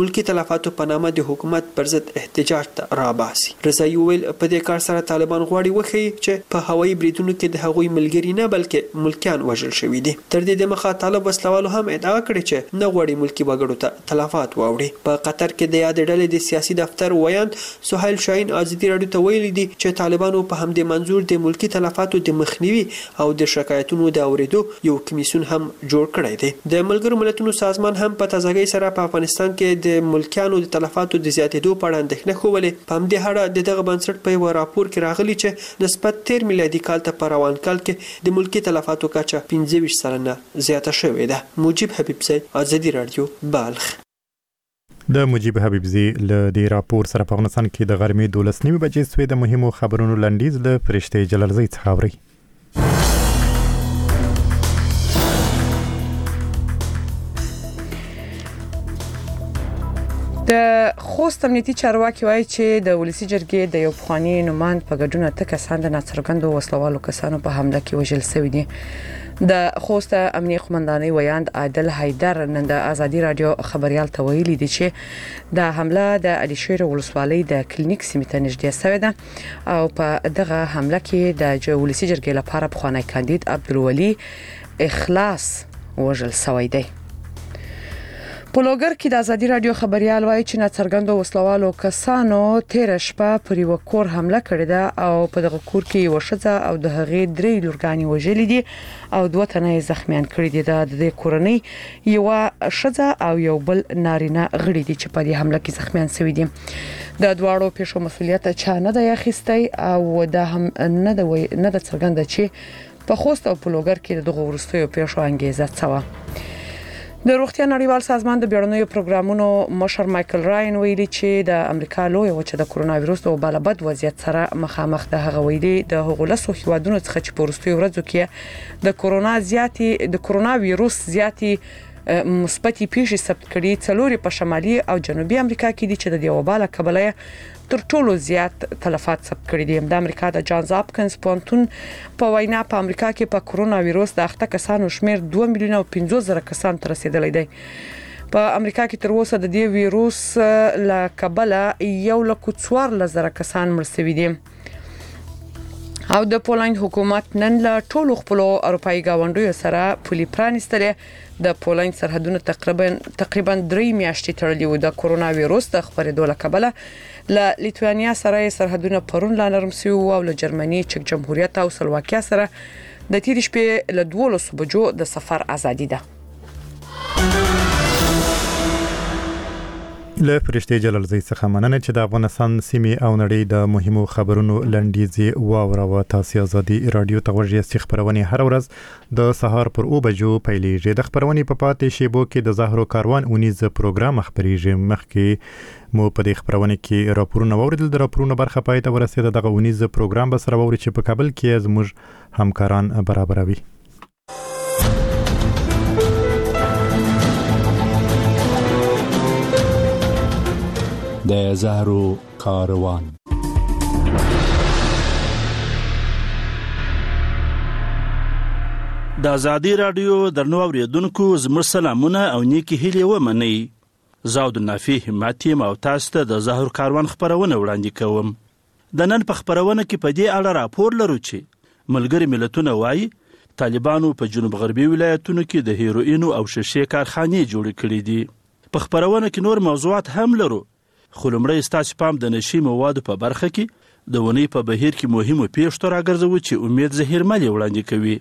ملکی تلفاتو په نامه د حکومت پر ضد احتجاج ته راباسي. رضایي وویل په دې کار سره طالبان غواړي وښيي چې په هوایي بریدونو کې د هغوی ملګري نه بلکې ملکیان وژل شوي دي. تر دې دمخه طالب وسلوالو هم ادعا کړې چې نه غواړي ملکی وګړو ته تلفات واوړي. په قطر کې د یاد ډلې د سیاسي دفتر ویاند سهیل شاهین ازادي راډیو ته ویلي دي چې طالبانو په همدې منظور د ملکی تلفاتو د مخنیوي او د شکایتونو د اوریدو یو کمیسیون هم جوړ کړی دی. د ملګرو ملتونو سازمان هم په تازګۍ سره په افغانستان کې د ملکیانو د تلفاتو د زیاتېدو په اړه اندېښنه ښودلې. په همدې اړه د دغه بنسټ په یو راپور کې راغلي چې نسبت تیر میلادي کال ته په روان کال کې د ملکی تلفاتو کچه پنځه ویشت سلنه زیاته شوې ده. مجيب حبیبزی، ازادي راډیو، بالغ. د مجيب حبیبزی له دې راپور سره په افغانستان کې د غرمې دولس نیمې بجې سوې د مهمو خبرونو لنډیز له فرشته جلالزی څخه اوري. د خوست امنیتي چارواکي وایي چې د ولسی جرګې د یو پخوانی نوماند په ګډون اته کسان د ناڅرګندو وسلوالو کسانو په حمله کې وژل شوي دي. د خوست امنیتي قومندانۍ ویاند عادل حیدر نن د ازادي رادیو خبريال ته ویلي دي چې د حمله د علي شیر ولسوالۍ د کلینیک سیمې ته نږدې شوې ده او په دغه حمله کې د ولسی جرګې لپاره پخوانی کاندید عبدالولي اخلاص وژل شوی دی. په لوګر کې د ازادي رادیو خبريال وایي چې ناڅرګندو وسلوالو کسانو تیر شپه پر یو کور حمله کړې ده او په دغه کور کې یو ښځه او د هغې درې لورګانې وژلې دي او دوه تنه زخمیان کړي دي. د دې کورنۍ یو ښځه او یو بل نارینه غړي دي چې په دې حمله کې زخمیان شوي دي. د دواړو پیښو مسولیت چا نه دی اخیستی او دا هم نه د نه د څرګنده چې په خوست او په لوګر کې دغه ورستیو پیښو انګیزه څه وه. د روغتیا نړیوال سازمان د بیړنیو پروګرامونو مشر مایکل راین ویلي چې د امریکا لوی وچه د کرونا وایروس او بلبد وضعیت سره مخامخ ده. هغه ویلي د هغو لسو هیوادونو څخه چې په وروستیو ورځو کې د کرونا زیاتي د کرونا وایروس زیاتي مثبتي پیښې ثبت کړي څلوري په شمالي او جنوبي امریکا کې دي چې د دې وبا له کبله تر ټولو زیات تلفات ثبت کړي دي. د امریکا د جانز هاپکنز پونتون په وینا په امریکا کې په کرونا وایروس د اخته کسانو شمیر دوه میلیونه او پنځوس زره کسان ته رسیدلی دی. په امریکا کې تر اوسه د دې وایروس له کبله یو لک څوارلس زره کسان مړ شوي دي. او د پولند حکومت نن له ټولو خپل اروپאי گاونډیو سره پولي پرانستلې. د پولند سرحدونه تقریبا تقریبا درې میاشتې تړلي وو. د کرونا وایروس د خپرېدو له کبله له لیتوانیا سره سرحدونه پرون لا نرم شوي او له جرمني، چک جمهوریت او سلواکیا سره د تیر شپې له دولسو بجو د سفر ازادي ده. له فرشته جلالزی څخه مننه چې د افغانستان سیمې او نړۍ د مهمو خبرونو لنډیزې واوروه. تاسو ازادي رادیو ته ورغی خبرونه هر ورځ د سهار پر او بجو پیلېږي. د خبرونه په پاتې شیبو کې د زهرو کاروان اونیز پروګرام خبريږي. مخکې مو په دې خبرونه کې راپورونه اوریدل. د راپورونو برخه پای ته ورسېده. دغه اونیز پروګرام به سره ووري چې په کابل کې زموږ همکاران برابروي. د زهرو کاروان. د ازادي رادیو درنو اوریدونکو زموږ سلامونه او نیکی هیلې ومنئ. زاود نافي همت یم او تاسو ته د زهرو کاروان خبرونه وړاندې کوم. د نن په خبرونه کې په دې اړه راپور لرو چې ملګري ملتونه وایي طالبانو په جنوب غربي ولایتونو کې د هیروینو او شیشې کارخانې جوړې کړې دي. په خبرونه کې نور موضوعات هم لرو. خو لومړی ستاسو پام د نشي موادو په برخه کې د ونې په بهیر کې مهمو پیښو راګرځوي چې امید زهرمل وړاندې کوي.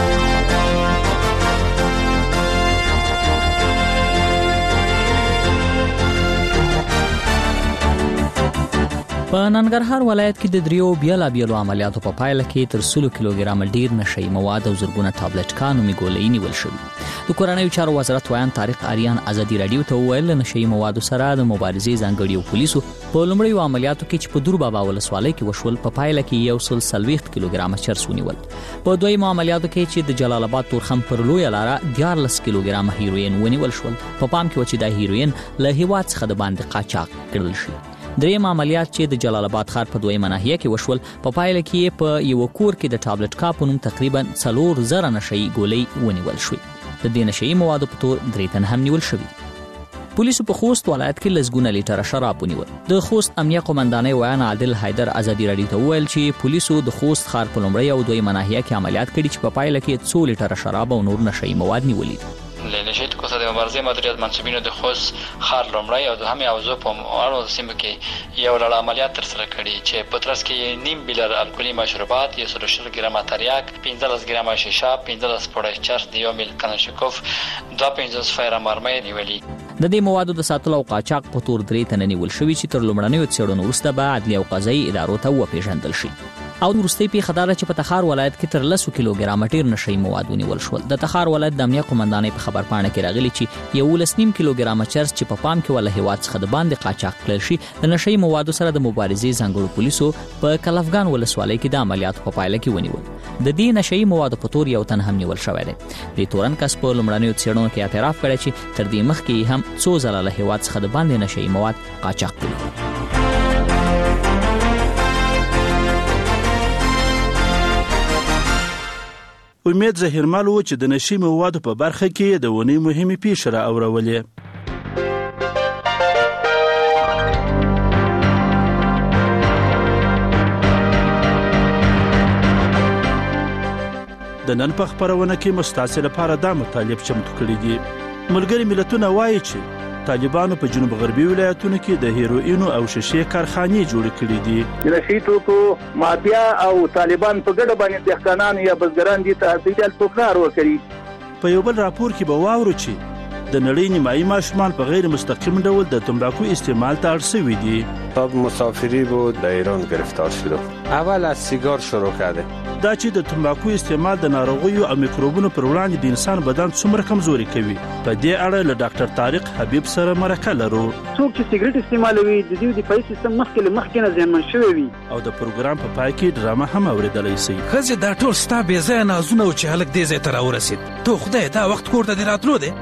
په ننګرهار ولایت کې د دریو بیلا بیلو عملیاتو په پایله کې تر سلو کیلوګرام ډیر نشئی مواد او زرګونه ټابلټ کانو میګولې نیول شوی. د کورنیو چارو وزارت وایان طارق آریان ازادي رادیو ته ویل نشئی موادو سره د مبارزې ځانګړي او پولیسو په لومړیو عملیاتو کې چې په دور بابا ولسوالۍ کې وشول په پایله کې یو سل څلوېښت کیلوګرام چرس ونیول. په دویمو عملیاتو کې چې د جلال آباد تورخم پر لویه لاره دیارلس کیلوګرام هیروین ونیول شول. په پام کې و چې د هیروین له هیواد څخه د باندې قاچاق کړل شي. دریم عملیات چې د جلال آباد ښار په دویمه ناحیه کې وشول په پایله کې په یو کور کې د ټابلټ کا په نوم تقریبا څلور زره نشئی ګولۍ ونیول شوې. د دې نشئی موادو په تور درې تن هم نیول شوي. پولیسو په خوست ولایت کې لزګونه لیټر شراب ونیول. د خوست امنیه قومندانۍ ویان عادل حیدر ازادي راډیو ته وویل چې پولیسو د خوست ښار په لومړۍ او دویمه ناحیه کې عملیات کړي چې په پایله کې څو لیټر شراب او نور نشهیي مواد نیولي دي. له نشهیي توکو سره د مبارزې مدیریت منسوبینو د خوست ښار لومړی او دوهمې حوزو په اړو سیمو کې یو لړ عملیات ترسره کړي چې په ترڅ کې نیم بیلر الکولي مشروبات، یو سل شل ګرامه تریاک، پنځلس ګرامه شیشه، پنځلس پوډه چرس، د یو میل کلاشینکوف، دوه پنځوس فایر مرمۍ نیولي. د دې موادو د ساتلو او قاچاق په تور درې تنه نیول شوي چې تر لومړنیو څېړنو وروسته به عدلي او قضایي ادارو ته وپېژندل شي. او وروستۍ پیښه دا ده چې په تخار ولایت کې تر لسو کیلوګرامه ډېر نشهیي مواد ونیول شول. د تخار ولایت د امنیه قومندانۍ په خبرپاڼه کې راغلي چې یولس نیم کیلوګرامه چرس چې په پام کې ولا هیواد څخه د باندې قاچاق کړل شي د نشهیي موادو سره د مبارزې ځانګړو پولیسو په کلفګان ولسوالۍ کې د عملیاتو په پایله کې ونیول. د دې نشهیي موادو په تور یو تن هم نیول شوی دی. د تورن کس په لومړنیو څېړنو کې اعتراف کړی چې تر دې مخکې هم څو ځله له هیواد څخه د باندې نشهیي مواد قاچاق کړي. امید زهیرمل و چې د نشهیي موادو په برخه کې د ونې مهمې پیښې را اورولې. د نن په خپرونه کې مستاسې لپاره دا مطالب چمتو کړي دي. ملګري ملتونه وایي چې طالبانو په جنوب غربي ولایتونو کې د هیروینو او شیشې کارخانې جوړې کړې دي. د نشهیي توکو مافیا او طالبان په ګډه باندې دهقانان یا بزګران دي ته ارتجال توکار وکړي. په یو بل راپور کې به واورو چې د نړۍ نیمایي ماشومان په غیر مستقیم ډول د تنباکو استعمال ته اړ شوي دي. تاب مسافری بود در ایران گرفتار شده. اول از سیگار شروع کرده. دا چې د تنباکو استعمال د ناروغیو او میکروبونو پر وړاندې د انسان بدن څومره کمزوري کوي. په دې اړه له ډاکټر طارق حبیب سره مرکه لرو. څوک چې سیګریټ استعمالوي د دې دفاعي سیستم مخکې له مخکې نه زیانمن شوی وي. او د پروګرام په پای کې ډرامه هم اوریدلای شي. ښځې دا ټول ستا بې ځایه نازونه و چې هلک دې ځای ته راورسېد. ته خدای دا وخت کور ته دې راتلو دی.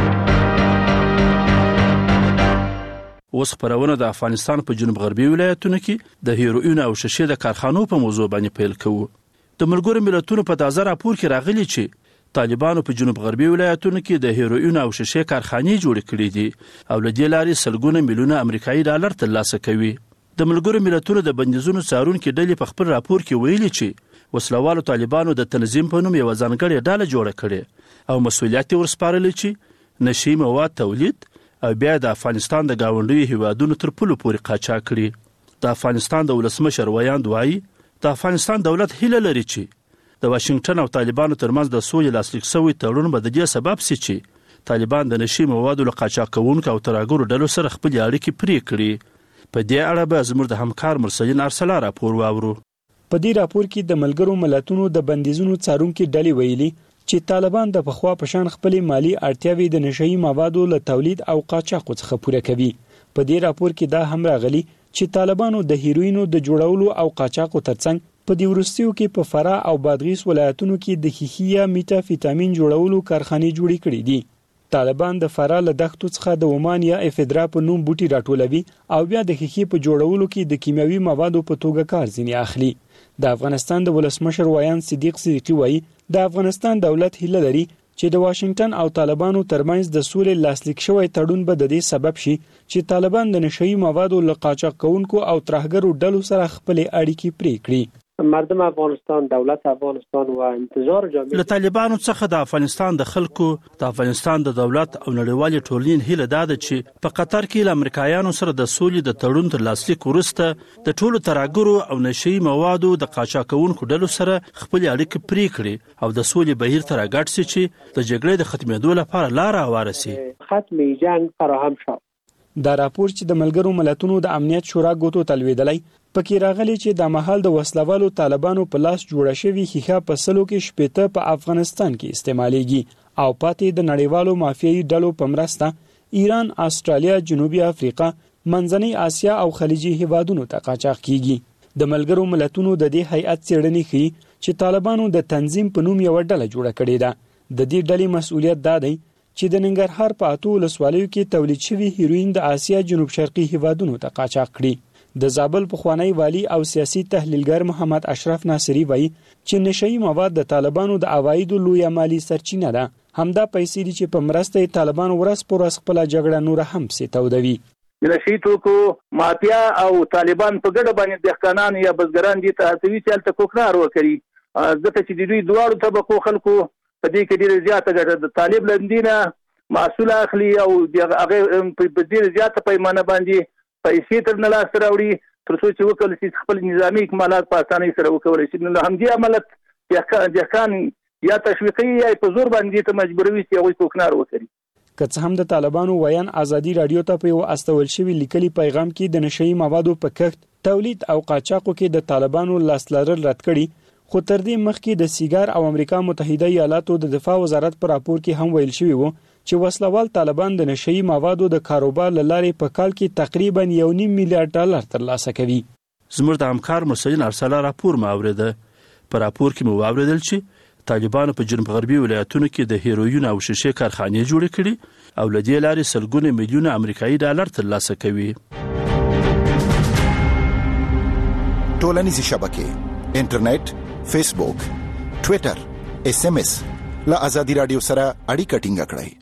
اوس خبرونه د افغانستان په جنوب غربي ولایتونو کې د هیروین او شیشې د کارخانو په موضوع باندې پیل کوو. د ملګرو ملتونو په تازه راپور کې راغلي چې طالبانو په جنوب غربي ولایتونو کې د هیروین او شیشې کارخانې جوړې کړې دي او له دې لارې سلګونه میلیونه امریکایي ډالر ترلاسه کوي. د ملګرو ملتونو د بندیزونو څارونکي ډلې په خپل راپور کې ویلي چې وسلوالو طالبانو د تنظیم په نوم یوه ځانګړې ډله جوړه کړې او مسؤلیت یې ورسپارلی چې نشهیي مواد تولید او بیا د افغانستان د ګاونډیو هیوادونو تر پولو پورې قاچاق کړي. د افغانستان د ولسمشر ویاند وایي د افغانستان دولت هیله لري چې د واشنگټن او طالبانو ترمنځ د سولې لاسلیک شوی تړون به د دې سبب شي چې طالبان د نشهیي موادو له قاچاق کوونکو او ترهګرو ډلو سره خپلې اړیکې پرې کړي. په دې اړه به زموږ د همکار مرسلین ارسلا راپور واورو. په دې راپور کې د ملګرو ملتونو د بندیزونو څارونکي ډلې ویلي چې طالبان د پخوا پشان خپلې مالی اړتیاوې د نشهیي موادو له تولید او قاچاقو څخه پوره کوي. په دې راپور کې دا هم راغلي چې طالبانو د هیروینو د جوړولو او قاچاقو ترڅنګ په دې وروستیو کې په فراه او بادغیس ولایتونو کې د ښیښې یا میټافیتامین جوړولو کارخانې جوړې کړې دي. طالبان د فراه له دښتو څخه د ومان یا افیدرا په نوم بوټي راټولوي او بیا د ښیښې په جوړولو کې د کیمیاوي موادو په توګه کار ځینې اخلي. د افغانستان د ولسمشر ویاند صدیق صدیقي وایي د افغانستان دولت هیله لري چې د واشنگټن او طالبانو ترمنځ د سولې لاسلیک شوی تړون به د دې سبب شي چې طالبان د نشهیي موادو له قاچاق کوونکو او ترهګرو ډلو سره خپلې اړیکې پرې کړي. مردم افغانستان، دولت افغانستان و انتظار جامعه له طالبانو څخه د افغانستان د خلکو، د افغانستان د دولت او نړیوالې ټولنې هیله دا ده چې په قطر کې له امریکایانو سره د سولې د تړون تر لاسلیک وروسته د ټولو ترهګرو او نشهیي موادو د قاچاق کوونکو ډلو سره خپلې اړیکې پرې کړي او د سولې بهیر ته راګډ شي چې د جګړې د ختمېدو لپاره لاره هواره شي. ختم جنگ فراهم شد. دا راپور چې د ملګرو ملتونو د امنیت شورا ګوتو تلویدلی پکې راغلي چې د مهال د وسلوالو طالبانو په لاس جوړه شوې ښیښه په سلو کې شپېته په افغانستان کې استعمالیږي او پاتې د نړیوالو مافیایي ډلو په مرسته ایران، استرالیا، جنوبي افریقا، منځنۍ اسیا او خلیجي هیوادونو ته قاچاق کیږي. د ملګرو ملتونو د دې هیئت څېړنې ښيي چې طالبانو د تنظیم په نوم یو ډله جوړه کړې ده. د دې ډلې مسؤلیت دا دی چې د ننګرهار په اتو ولسوالیو کې تولید شوي هیروین د اسیا جنوب شرقي هیوادونو ته قاچاق کړي. د زابل پخوانی والی او سیاسي تحلیلګر محمد اشرف ناصری وایي چې نشهیي مواد د طالبانو د عوایدو لویه مالی سرچینه ده همدا پیسې دي چې په مرسته طالبان ورځ پر ورځ خپل جګړه نور هم سیتودوي. د نشي توکو مافیا او طالبان په ګډه باندې دهقانان یا بزګران دي ته هڅوي چې هلته کوکنار وکړي، ځکه چې د دوی دواړو طبقو خلکو په دې کې ډېره زیاته ګټه د طالب له دې نه محصول اخلي او هغه په ډېره زیاته پیمانه باندې پیسې تر نه لاسته راوړي تر څو چې وکړي چې خپل نظامي اکمالات په اسانۍ سره وکړي شي. نو همدې عمل دهقان یا تشویقي یا په زور باندې ته مجبوروي چې هغوی کوکنار وکړي. که څه هم د طالبانو ویان ازادي رادیو ته په یو استول شوی لیکلي پیغام کې د نشئی موادو په کښت، تولید او قاچاقو کې د طالبانو لاس لرل رد کړي، خو تر دې مخکې د سیګار او امریکا متحده ایالاتو د دفاع وزارت پر راپور کې هم ویل شوی وو چې وسلوال طالبان د نشئی موادو د کاروبار لارې په کال کې تقریبا یو نیم میلیارډ ډالر ترلاسه کوي. زموږ د همکار مرسلین ارسلا راپور ما اوریده. په راپور کې مو واوریدل چې طالبانو په جنوب غربي ولایتونو کې د هیروین او شیشې کارخانې جوړې کړي او له دې لارې سلګونه میلیونه امریکایي ډالر ترلاسه کوي. ټولنیزې شبکې، انټرنیټ، فیسبوک، ټویټر، اس ام اس له ازادي رادیو سره اړیکه ټینګه کړئ.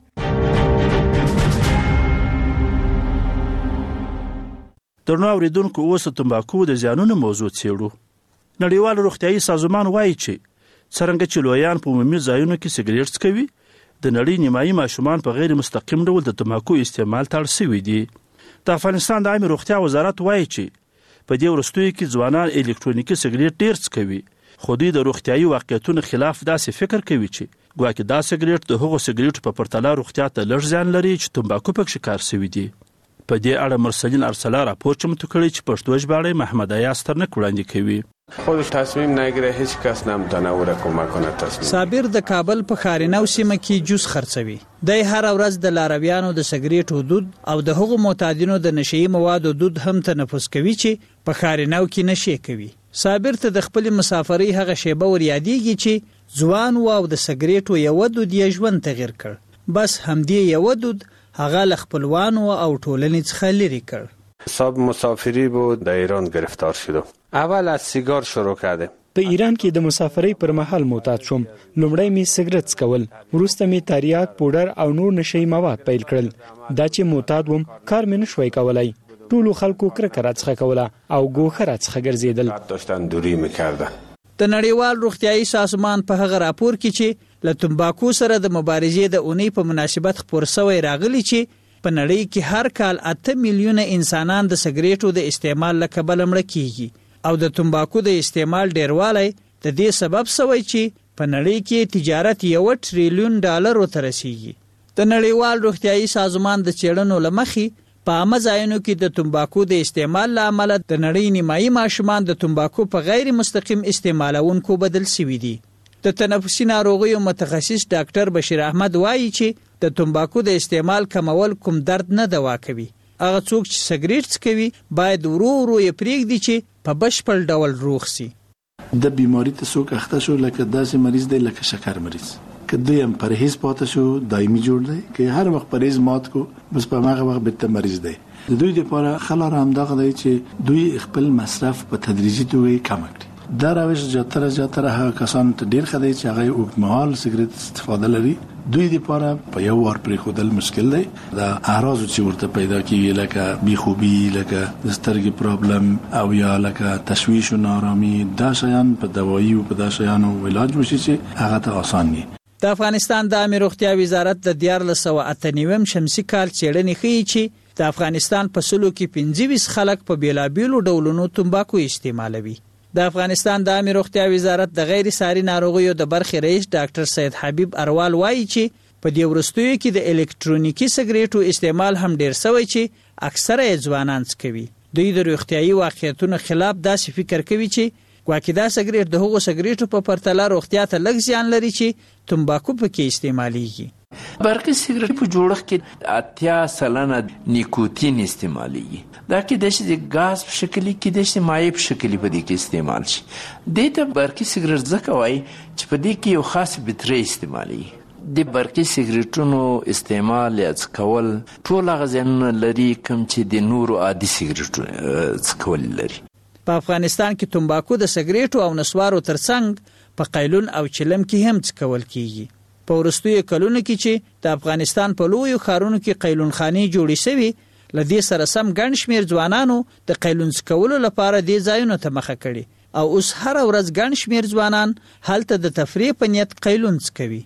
درنو اوریدونکو، اوس تمباکو د زیانونو موضوع څیړو. نړیوال روغتیايي سازمان وایي چې څرنګه چې لویان په عمومي ځایونو کې سګریټ څکوي، د نړۍ نیمایي ماشومان په غیر مستقیم ډول د تمباکو استعمال ته اړ شوي دي. د افغانستان د عامه روغتیا وزارت وایي چې په دې وروستیو کې ځوانان الکترونیکي سګریټ ډېر څکوي، خو دوی د روغتیايي واقعیتونو خلاف داسې فکر کوي چې ګواکې دا سګریټ د هغو سګریټو په پرتله روغتیا ته لږ زیان لري چې تمباکو پکې کار شوي دي. په دې اړه مرسلین ارسلا راپور چمتو کړی چې پښتو ژباړه محمد ایاز ترنک وړاندې کوي. خودش تصمیم نگیره، هیچ کس نمیتونه او را کمک کنه تصمیم. صابر د کابل په خارنو سیمه کې جوس خرڅوي. د هر ورځ د لارویانو د سګریټو دود او د هغو معتادینو د نشئی موادو دود هم تنفس کوي چې په خارنو کې نشي کوي. صابر ته د خپل مسافرۍ هغه شیبه ور یادېږي چې ځوان و او د سګریټو یو دود یې ژوند تغیر کړ. بس همدې یو دود هغه ل خپلوانو او ټولنې څخه لري کړ. صاحب مسافری بود، در ایران گرفتار شدم. اول از سیگار شروع کردم. په ایران کې د مسافرۍ پر مهال معتاد شوم. لومړی می سګرټ څکول، وروسته می تریاک، پودر او نور نشئی مواد پیل کړل. دا چې معتاد وم، کار مې نشوي کولای. ټولو خلکو کرکه راڅخه کوله او ګوښه راڅخه ګرځېدل. داشتن دوری میکردن. د نړیوال روغتیايي سازمان په هغه راپور کې چې له تمباکو سره د مبارزې د اونۍ په مناسبت خپور شوی راغلی چې په نړۍ کې هر کال اته میلیونه انسانان د سګریټو د استعمال له کبله مړه کیږي او د تمباکو د استعمال ډیروالی د دې سبب شوی چې په نړۍ کې تجارت یو ټریلیون ډالر ته رسیږي. د نړیوال روغتیايي سازمان د څېړنو له مخې په عامه ځایونو کې د تمباکو د استعمال له امله د نړۍ نیمایي ماشومان د تمباکو په غیر مستقیم استعمالونکو بدل شوي دي. د تنفسي ناروغیو متخصص ډاکټر بشیر احمد وایي چې د تمباکو د استعمال کمول کوم درد نه دوا کوي. هغه څوک چې سګریټ څکوي باید ورو ورو یې پرېږدي چې په بشپړ ډول روغ شي. د بیماری ته څوک اخته شو لکه داسې مریض دی لکه شکر مریض، که دوی هم پرهیز پاتې شو دایمي جوړ دی، که هر وخت پرهیز مات کو بس په هغه وخت بته مریض دی. د دوی لپاره خلار هم دغه دی چې دوی خپل مصرف په تدریجي توګه کم کړي. دا روش زیاتره زیاتره هغه کسان ته ډیر ښه دی چې هغه اوږدمهال سګریټ استفاده لري. دوی لپاره په یو وار پرېښودل مشکل دی. دا اعراض چې ورته پیدا کیږي لکه بیخوبي، لکه د سترګې پرابلم او یا لکه تشویش و نارامي، دا شیان په دوایي او په دا شیانو علاج وشي چې هغه ته آسان دي. د افغانستان د عامه روغتیا وزارت د دیارلس سوه اته نویم شمسي کال څېړنې ښیي چې د افغانستان په سلو کې پنځه ویشت خلک په بېلابېلو ډولونو تمباکو استعمالوي. د افغانستان د عامه روغتیا وزارت د غیر ساري ناروغیو د برخې رئیس ډاکټر سید حبیب اروال وایي چې په دې وروستیو کې د الکترونیکي سګریټو استعمال هم ډیر شوی چې اکثره یې ځوانان څکوي. دوی د روغتیايي واقعیتونو خلاف داسې فکر کوي چې ګواکې دا سګریټ د هغو سګریټو په پرتله روغتیا ته لږ زیان لري چې تمباکو پکې استعمالیږي. برقی سیګریټ په جوړښت کې اتیا سلنه نیکوتین استعمالیږي. دا کې د شي غاز په شکل کې د شي مایع په شکل په دې کې استعمال شي. د ته برقی سیګریټ ځکه وایي چې په دې کې یو خاص بټري استعمالیږي. د برقی سیګریټونو استعمال یا څکول ټول غزنه لري کوم چې د نورو عادي سیګریټونو څکول لري. په افغانستان کې تمباکو د سګریټو او نسوارو ترڅنګ په قیلون او چلم کې هم څکول کیږي. په وروستیو کلونو کې چې د افغانستان په لویو ښارونو کې قیلونخانې جوړې شوي، له دې سره سم ګڼ شمېر ځوانانو د قیلون څکولو لپاره دې ځایونو ته مخه کړې او اوس هره ورځ ګڼ شمېر ځوانان هلته د تفریح په نیت قیلون څکوي.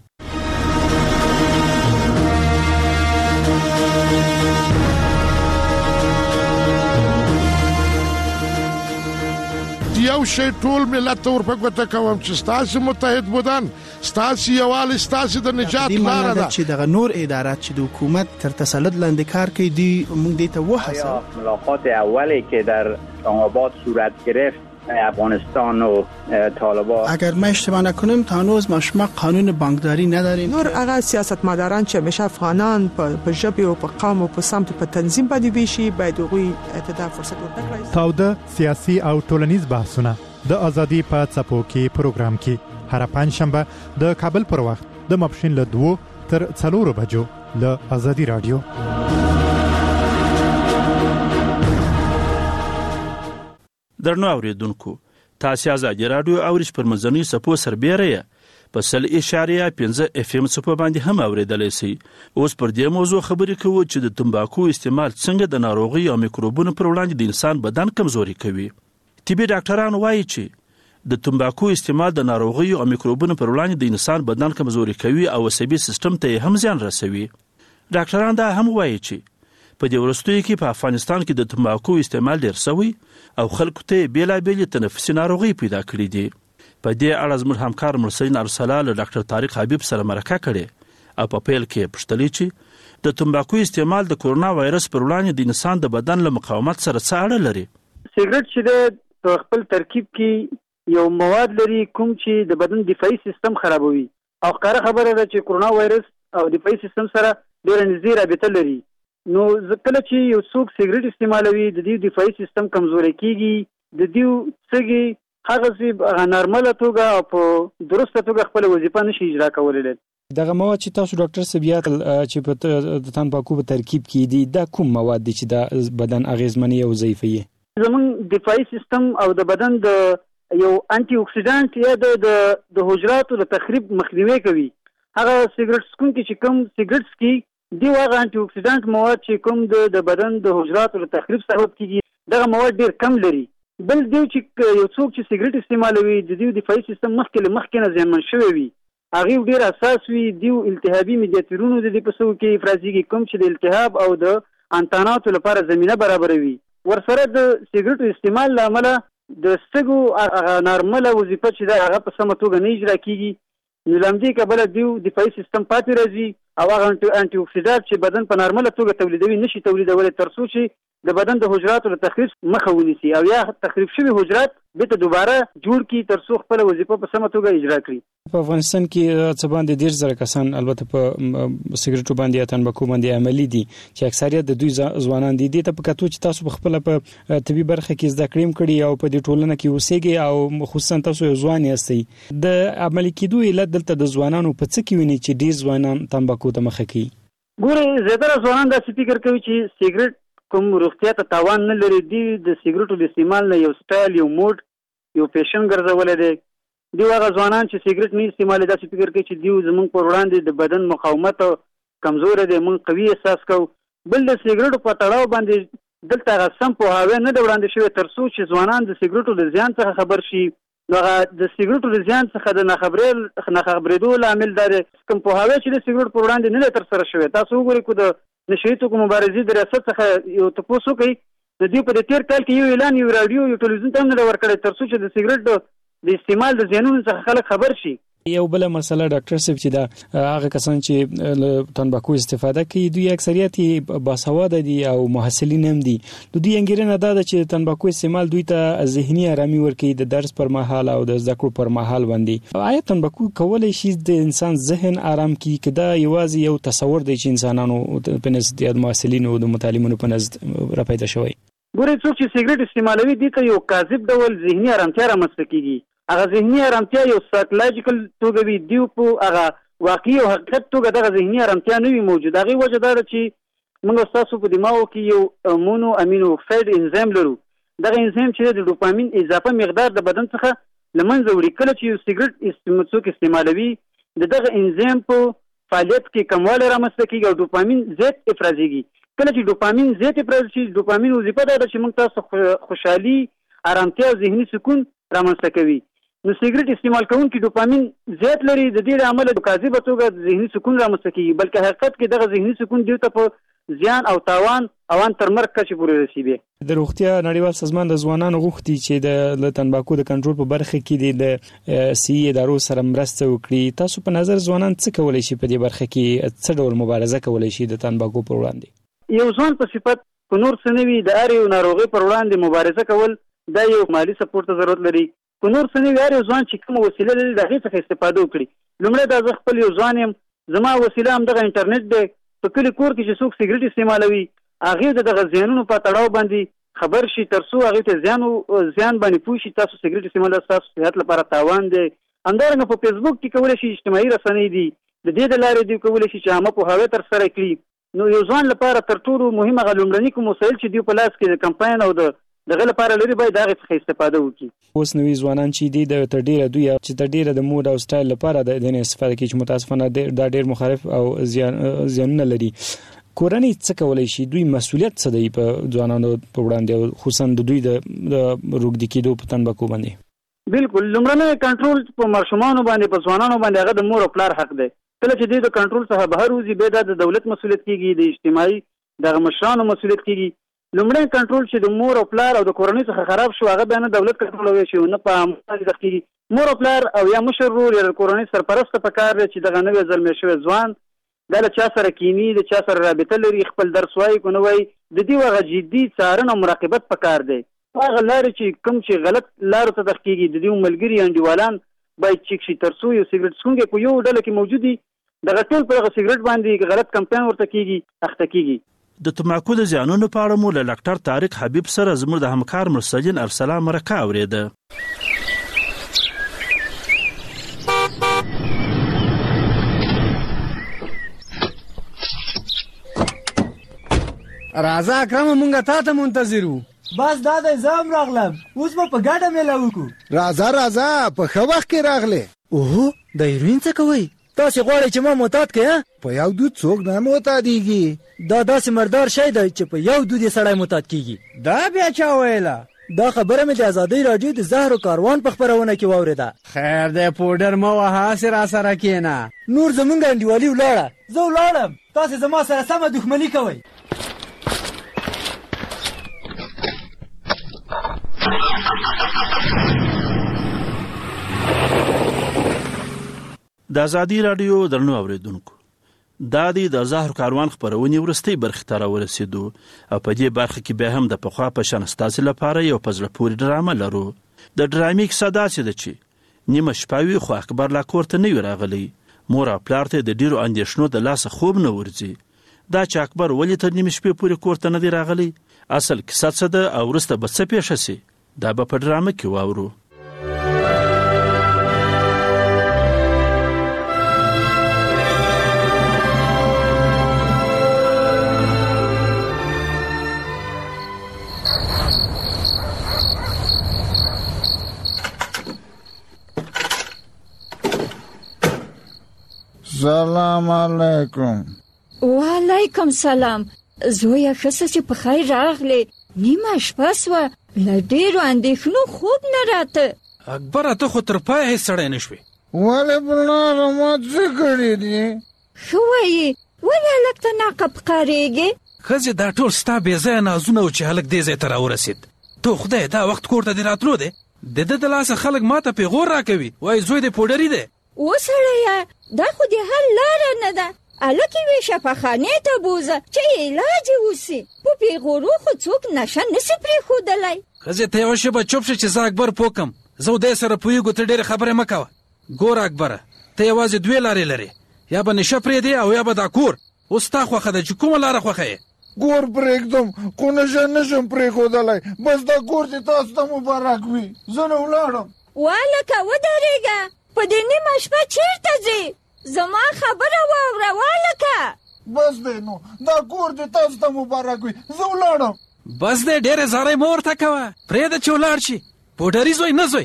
یو شی ټول ملت ته ورپګوته کوم چې ستاسو متحد بودن، ستاسو یووالی، ستاسو د نجات لاره ده. چې دغه نور ادارات چې د حکومت تر تسلط لاندې کار کوي دی موږ دې ته وهڅوو. ملاقات اولی که در اسلام‌آباد صورت گرفت افغانستان و طالبان، اگر ما اشتباه نکنیم تا هنوز ما شما قانون بانکداری نداریم. نور هغه سیاستمداران چې همیشه افغانان په ژبه او په قوم او په سمت په تنظیم باندې ویشي باید هغوی ته فرصت ورکړي. تاوده سیاسي او ټولنیز بحثونه د ازادي په څپو کې پروګرام کې هر پنځشنبه د کابل پر وخت د ماپښین له دوه تر څلورو بجو له ازادي رادیو. درنو اوریدونکو، تاسو ازادي رادیو اورئ پر مزنی سپو سربېره په سل اشاریه پنځه اف ام سپو باندې هم اوریدلای شئ. اوس پر دې موضوع خبرې کوو چې د تمباکو استعمال څنګه د ناروغي او میکروبونو پر وړاندې د انسان بدن کمزوري کوي. طبي ډاکټران وایي چې د تمباکو استعمال د ناروغي او میکروبونو پر وړاندې د انسان بدن کمزوري کوي او عصبي سیستم ته هم زیان رسوي. ډاکټران دا هم وایي چې په دې وروستیو کې په افغانستان کې د تمباکو استعمال ډېر شوی او خلکو ته بیلابېلې تنفسي ناروغۍ پیدا کړې دي. په دې اړه زموږ همکار مرسلین ارسلا له ډاکټر طارق حبیب سره مرکه کړې او په پیل کې پوښتلې چې د تمباکو استعمال د کورونا وایرس پر وړاندې د انسان د بدن له مقاومت سره څه اړه لري. سیګریټ چې د خپل ترکیب کې یو مواد لري کوم چې د بدن دفاعي سیستم خرابوي او ښکاره خبره ده چې کورونا وایرس او دفاعي سیستم سره ډېره نږدې رابطه لري. نو کله چې یو څوک سیګریټ استعمالوي د دې دفاعي سیستم کمزوري کیږي، د دې سږي هغه چې نارمله توګه او په درسته توګه خپل وظیفه نشي اجرا کولی. دغه مواد چې تاسو ډاکټر سبیات چې په د تمباکو په ترکیب کې دي دا کوم مواد دي چې د بدن اغیزمنې او ضعیفوي؟ زموږ دفاعي سیستم او د بدن د یو انټي اکسیډانټ یا د د حجراتو د تخریب مخنیوي کوي. هغه سیګریټ څکونکي چې کوم سیګریټ څکي دی هغه انټي اکسیډانټ مواد چې کوم د د بدن د حجراتو د تخریب سبب کیږي دغه مواد ډیر کم لري. بل دی چې یو څوک چې سیګریټ استعمالوي د دې دفاعي سیستم مخکې له مخکې نه زیانمن شوی وي، هغه ډیر اساس وي دی التهابي میډیاتورونو د دې په سو کې افرازيږي کوم چې د التهاب او د انتاناتو لپاره زمينه برابروي. ورسره د سیګریټ استعمال لامل د سګو نارمله وظیفه چې دا هغه په سمه توګه نه اجرا کیږي. نو لمدې کبل دیو دفاعي سیستم پاتې راځي او هغه انټي اکسیډانټ چې بدن په نارمله توګه تولیدوي نشي تولیدولی تر څو چې د بدن د حجراتو د تخریب مخه ونیسي او یا تخریب شوي حجرات بیرته دوباره جوړ کړي تر څو خپل وظیفه په سمه توګه اجرا کړي. په افغانستان کې څه باندې ډیر زره کسان البته په سیګریټو باندې یا تمباکو باندې عملی دي چې اکثریت د دوی ځوانان دي. دې ته په کتو چې تاسو په خپل په طبي برخه کې زده کړم کړی او په دې ټولنه کې اوسېږئ او خصوصا تاسو یو ځوان یاستئ، د عملی کېدو علت دلته د ځوانانو په څه کې ویني چې ډیر ځوانان تمباکو ته مخه کوي؟ ګوره زیاتره ځوانان دا فکر کوي چې سیګریټ کوم روغتیا ته تاوان نه لري. دی د سیګریټو د استعمال نه یو سټایل یو موډ یو فیشن ګرځولې دی. دی هغه ځوانان چې سیګریټ نه استعمالي دا فکر کوي چې دی زمونږ پر وړاندې د بدن مقاومت کمزور دی، مونږ قوي احساس کوو. بل د سیګریټو په تړاو باندې دلته هغه سم پوهاوی نه دی وړاندې شوی تر څو چې ځوانان د سیګریټو د زیان څخه خبر شي. نو د سیګریټو د زیان څخه د ناخبرۍ ناخبرېدو لامل دا دی کوم پوهاوی چې د سیګریټ پر وړاندې نه تر سره شوی. تاسو وګورئ کو د نشئی توکو مبارزې د ریاست څخه یو تاسو کوي د دې په تیر کال کې یو اعلان یو رادیو یو ټلویزیون ته نه ورکړی تر څو چې د سیګریټ د استعمال د زیانونو څخه خلک خبر شي. یو بل مسله ډاکټر صاحب چې دا هغه کسان چې له تمباکو استفاده کوي دوی اکثریت باسواده دي او محصلین هم دي. دوی انګیرنه دا ده چې تمباکو استعمال دوی ته ذهني آرامي ورکوي د درس پر مهال او د زده کړو پر مهال باندې. آیا تمباکو کولای شي د انسان ذهن آرام کړي که دا یوازې یو تصور دی چې انسانانو په نزد د محصلین او د متعلمینو په نزد را پیدا شوی؟ ګورئ څوک چې سیګریټ استعمالوي دي ته یو کاذب ډول ذهني آرامتیا رامنځته کیږي. هغه ذهني آرامتیا یو سایکولوژیکل توګه وي دی په هغه واقعي او حقیقت توګه دغه ذهني آرامتیا نه وي موجود. هغه وجه دا ده چې موږ تاسو په دماغو کې یو مونو امینو اکساید انزیم لرو. دغه انزیم چې د ډوپامین اضافه مقدار د بدن څخه لمنځه وړي. کله چې یو سیګریټ استعمال څوک استعمالوي د دغه انزیم په فعالیت کې کموالی رامنځته کېږي او ډوپامین زیات افرازېږي. کله چې ډوپامین زیات افراز شي، ډوپامین وظیفه دا ده چې موږ تاسو خوشحالي، آرامتیا او ذهني سکون رامنځته کوي. نو سیګریټ استعمال کوونکي ډوپامین زیات لري، د دې له امله د کاذبه توګه ذهني سکون رامنځته کېږي، بلکې حقیقت کې دغه ذهني سکون دوی ته په زیان او تاوان او ان تر مرګ کچې پورې رسیږي. د روغتیا نړیوال سازمان د ځوانانو غوښتي چې د تنباکو د کنټرول په برخه کې د سی ادارو سره مرسته وکړي. تاسو په نظر ځوانان څه کولای شي په دې برخه کې، څه ډول مبارزه کولای شي د تنباکو پر وړاندې؟ یو ځوان په صفت په نور څه نه وي، د هر یو ناروغۍ پر وړاندې مبارزه کول دا یو مالی سپورټ ته ضرورت لري. په نور څه نه وي، هر یو ځوان چې کومه وسیله لري د هغې څخه استفاده وکړي. لومړی دا زه خپل یو ځوان یم، زما وسیله همدغه انټرنیټ دی. په کلي کور کې چې څوک سیګریټ استعمالوي، هغې د دغه زیانونو په تړاو باندې خبر شي، تر څو هغې ته زیان زیان باندې پوه شي تاسو سیګریټ استعمال ستاسو صحت لپاره تاوان دی. همدارنګه په فیسبوک کې کولی شي، اجتماعي رسنۍ دي، د دې د لارې دوی کولی شي چې عامه پوهاوی ترسره کړي. نو یو ځوان لپاره تر ټولو مهم هغه لومړني کوم وسایل چې دوی په لاس کې د کمپاین او د دغه لپاره لري باید هغه څخه استفاده وکړي. اوس نوې ځوانان چې دي د تر ډیره دوی چې تر ډیره د موډ او سټایل لپاره د دې استفاده کوي، چې متاسفانه دا ډیر مخالف او زیان زیانونه لري. کورنۍ څه کولای شي؟ دوی مسؤلیت څه دی په ځوانانو په وړاندې، خصوصا د دوی د روږدي کېدو په تنباکو باندې؟ بالکل لومړنی کنټرول په ماشومانو باندې، په ځوانانو باندې هغه د مور او پلار حق دی. کله چې دوی د کنټرول څخه بهر وځي، بیا دا د دولت مسؤلیت کېږي، د اجتماعي دغه مشرانو مسؤلیت کېږي. لومړی کنټرول چې د مور او پلار او د کورنۍ څخه خراب شو، هغه بیا نه دولت کنټرولوي شي، نه په عامه باندې کېږي. مور او پلار او یا مشر ورور یا د کورنۍ سرپرسته پکار دی چې دغه نوی زلمی شوی ځوان دا له چا سره کینی، د چا سره رابطه لري، خپل درس وایي که نه وایي، د دې هغه جدي څارنه او مراقبت پکار دی. هغه لارې چې کوم چې غلط لارو ته دخ کېږي، د دې ملګري یا انډیوالان باید چیک شي، تر څو یو سیګریټ څښونکی په یو ډله کې موجود وي، دغه ټول په دغه سیګریټ باندې غلط کمپاین ورته کېږي، اخته کېږي. د تمباکو د زیانونو په اړه مو له ډاکټر طارق حبیب سره زموږ د همکار مرسلین ارسلان مرکه اورېده. راځه اکرم، مونږه تا ته منتظر وو. بس دا د زم راغلم، اوس به په ګډه میله وکړو. راځه راځه، په ښه وخت کې راغلی. اوهو د هیروین څه کوئ؟ تاسې غواړئ چې ما معتاد کړئ؟ په یو دود څوک نه معتادېږي. دا داسې مردار شی دی چې په یو دود یې سړی معتاد کېږي. دا بیا چا ویله؟ دا خبره مې د ازادۍ راډیو د زهرو کاروان په خپرونه کې واورېده. خیر دی، پوډر مه وهه، هسې را سره کښېنه. نور زمونږ انډیوالي ولاړه، زه ولاړم، تاسې زما سره سمه دښمني کوئ. د ازادي راډیو درنو اوریدونکو، دا دی د زهر کاروان خپرونې وروستۍ برخې ته راورسېدو او په دې برخه کې بیا هم د پخوا په شان ستاسې لپاره یو په زړه پورې ډرامه لرو. د ډرامې کیسه داسې ده چې نیمه شپه وي خو اکبر لا کور ته نه وي راغلی. مور او پلار ته د ډېرو اندېښنو د لاسه خوب نه ورځي. دا چې اکبر ولې تر نیمې شپې پورې کور ته نه دی راغلی، اصل کیسه څه ده او وروسته به څه پیښه سي، دا به په ډرامه کې واورو. سلام علیکم. وعلیکم سلام. زویا ښه چې په خیر راغلی، نیمه شپه سوه، له ډېرو اندېښنو خوب نه راته. اکبره ته خو تر پایه هېڅ سړی نه شوې. ولې پلاره ما څه کړي دي؟ ښه وایي، ولې هلک ته ناقب ښکارېږې؟ ښځې دا ټول ستا بېځایه نازونه و چې هلک دې ځای ته راورسېد. تو خدای دا وخت کور ته دې راتلو دی، د ده د لاسه خلک ما ته پیغور راکوي، وایي زوی دې پوډري دی. وسړیه، دا خو د حل لاره نه ده. هلک یې وې شفاخانې ته بوځه چې علاج یې وسي. په پیغورو خو څوک نشه نسي پرېښودلی. ښځې ته یوه شېبه چوپ شه چې زه اکبر پوکم. زه و دی سره پوهېږو، ته ډېرې خبرې مه کوه. ګوره اکبره، ته یوازې دوې لارې لرې، یا به نشه پرېږدې او یا به دا کور. اوس ستا خوښه ده چې کومه لاره خوښه یې؟ کور پرېږدم، خو نشه نشم پرېښودلی. بس دا کور چې تاسو ته مبارک وي، زه نه ولاړم. والکه ودرېږه، په دې نیمه شپه چېرته ځې؟ زما خبره واوره والکه. بس دی نو، دا کور دې تاسو ته مبارک وي، زه ولاړم. بس دی، ډېرې زارۍ مه ورته کوه، پرېږده چې ولاړ شي. پوډري زوی نه زوی. ته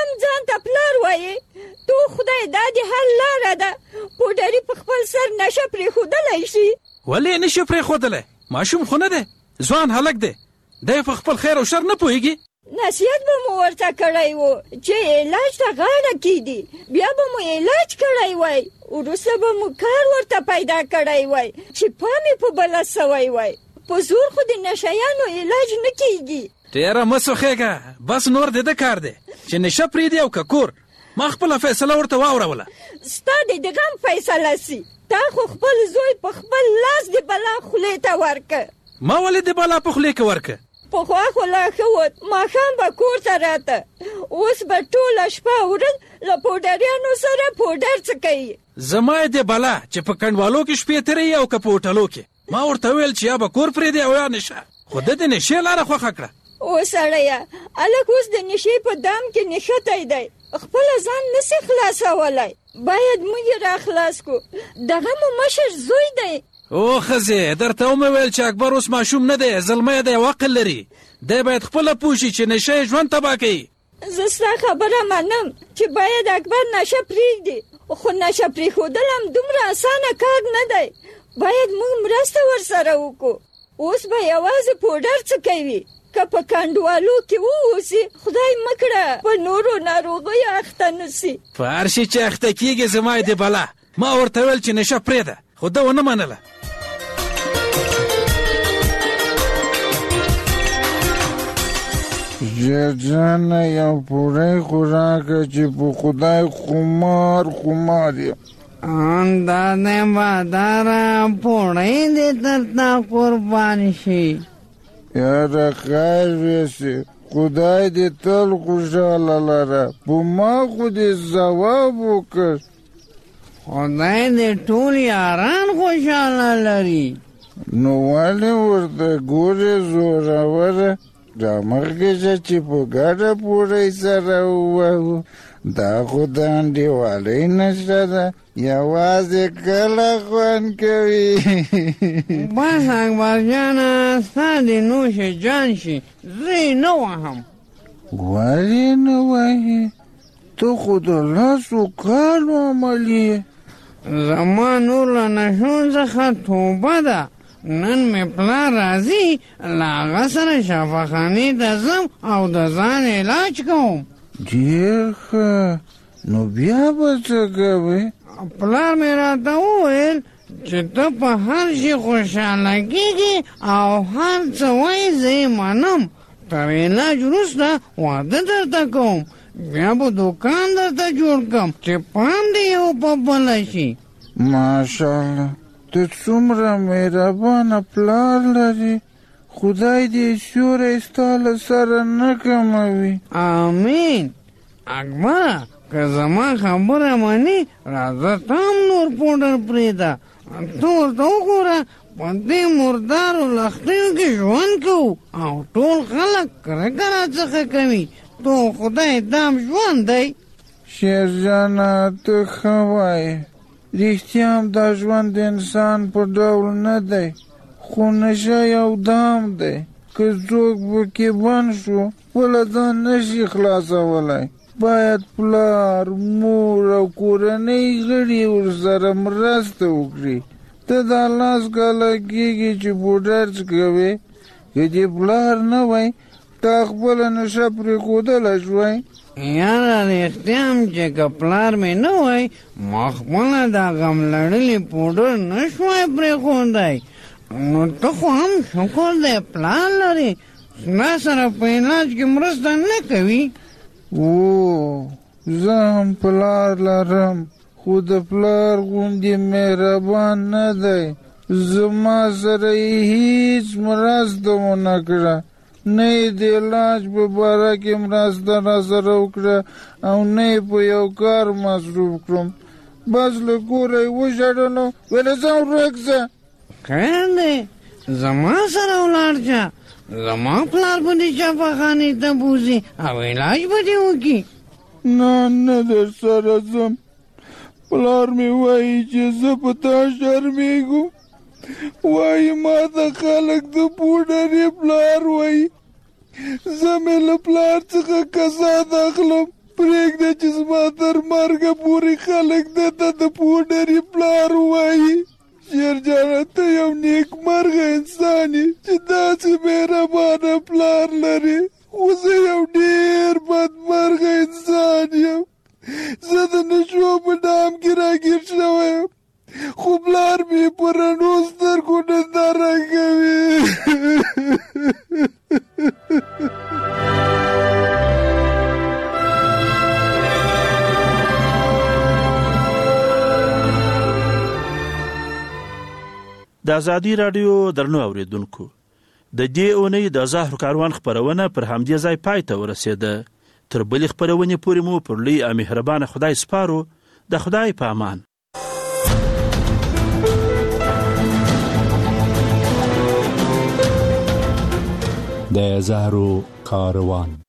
هم ځان ته پلار وایې. تو خدای دا د حل لاره ده. پوډري په خپل سر نشه پرېښودلی شي. ولې نه شي پرېښودلی؟ ماشوم خو نه دی، ځوان هلک دی، دی په خپل خیر او شر نه پوهېږي. نصیحت به مو ورته کړی و چې علاج ته غاړه کیږي، بیا به مو علاج کړی وای، وروسته به مو کار ورته پیدا کړی وای چې پام یې په بله سوی وای. په زور خو د نشیانو علاج نه کیږي. ډېره مه سوخېږه، بس نور د ده کار دی چې نشه پرېږدي او که کور. ما خپله فیصله ورته واوروله. ستا د دغه هم فیصله سي. تا خو خپل زوی په خپل لاس د بلا خولې ته ورکه. ما ولې د بلا په خولې کې ورکه؟ پخوا خو لا ښه وت، ماښام به کور ته راته، اوس به ټوله شپه ورځ له پوډریانو سره پوډر څکوي. زما یې د بلا چې په کنډوالو کې شپې تېروي او که په هوټلو کې. ما ورته وویل چې یا به کور پرېږدي او یا نشه، خو ده د نشې لاره خوښه کړه. او سړیه، هلک اوس د نشې په دام کې نښتی دی، خپله ځان نسي خلاصولی. باید موږ یې راخلاص کړو. دغه مو مشر زوی دی. او ښځې، درته ومې ویل چې اکبر اوس ماشوم نه دی، زلمی دی او عقل لري. دی باید خپله پوه شي چې نشه یې ژوند تباه کوي. زه ستا خبره منم چې باید اکبر نشه پرېږدي، خو نشه پرېښودل هم دومره اسانه کار نه دی. باید موږ مرسته ورسره وکړو. اوس به یوازې پوډر څکوي، که په کنډوالو کې واوسي خدای مکړه په نورو ناروغیو اخته نسي. په هر شي چې اخته کېږي زما یې د بلا. ما ورته ویل چې نشه پرېږده، خو ده ونه منله. جانه یو پوری خو راکه چې په خدای خمار خمار یم. دا دی باداره پوړی دې درته قربان شي. یاره خیر ویسې، خدای دې تل خوشحاله لره. په ما خو دې ځواب وکړ. خدای دې ټول یاران خوشحاله لري. نو ولې ورته ګورې زوروره؟ رامخکې چې په ګډه پوړی سره ووهو. دا خو د انډیوالۍ نشه ده، یوازې کله خوند کوي. بس اکبر جانه، ستا د نوش جان شي، زه یې نه وهم. ولې نه وهې؟ ته خو د لسو کالو عمل یې. زما نور له نشو څخه توبه ده. نن مې پلار راځي، له هغه سره شفاخانې ته ځم او د ځان علاج کوم. ډېر ښه، نو بیا به څه کوې؟ پلار مې راته وویل چې ته په هر شي خوشحاله کېږي او هر څه وایې زه یې منم. تر علاج وروسته واده درته کوم، بیا به دوکان درته جوړ کړم چې پام دې یو په بله شي. ماشاءالله، ته څومره مهربانه پلار لري. خدای دې سیوری ستا له سره نه کموي. امین. اکبره، که زما خبره منې، راځه ته هم نور پوډر پرېږده. ته ورته وګوره، په دې مردارو لښتیو کې ژوند کوو او ټول خلک کرکه راڅخه کوي. تو خدای دام ژوند دی. شیرجانه، ته ښه وایې. رښتیا هم دا ژوند د انسان په ډول نه دی، خو نشه یو دام دی. که څوک پکې بند شو، خپله ځان نشي خلاصولی. باید پلار، مور او کورنۍ غړي ورسره مرسته وکړي. ته دا لاس کاله کېږي چې پوډر څکوې. که دې پلار نه وای، تا خپله نشه پرېښودلی شوی. یاره رښتیا هم چې که پلار مې نه وای، ما خپله دا غم لړلې پوډر نه شوی پرېښودی. نو ته خو هم شکر دی پلار لرې، ستا سره په علاج کې مرسته نه کوي. او زه هم پلار لرم، خو د پلار غوندې مهربان نه دی. زما سره یې هیڅ مرسته ونه کړه. نه یې د علاج په باره کې مرسته را سره وکړه او نه یې په یو کار مصروف کړم. بس له کوره یې وشړلو، ویل ځه ورک ځه. خیر دی، زما سره ولاړ شه. زما پلار به دې شفاخانې ته بوځي او علاج به دې وکړي. نه نه، در سره ځم. پلار مې وایي چې زه په تا شرمېږم. وایي ما ته خلک د پوډرې پلار وایي. زه مې له پلار څخه کسات اخلم پرېږده چې زما تر مرګه پورې خلک دته د پوډري پلار ووایي. شیرجانه ته یو نیکمرغه انسان یې چې داسې مهربانه پلار لرې، خو زه یو ډېر بدمرغه انسان یم. زه د نشو په ډام کې راګیر شوی یم، خو پلار مې په رڼو سترګو ننداره کوي. د ازادي راډیو درنو اوریدونکو، د دې اونۍ د زهر کاروان خپرونه پر همدې ځای پای ته ورسېده. تر بلې خپرونې پورې مو پر لوی او مهربانه خدای سپارو. د خدای په امان. د زهرو کاروان.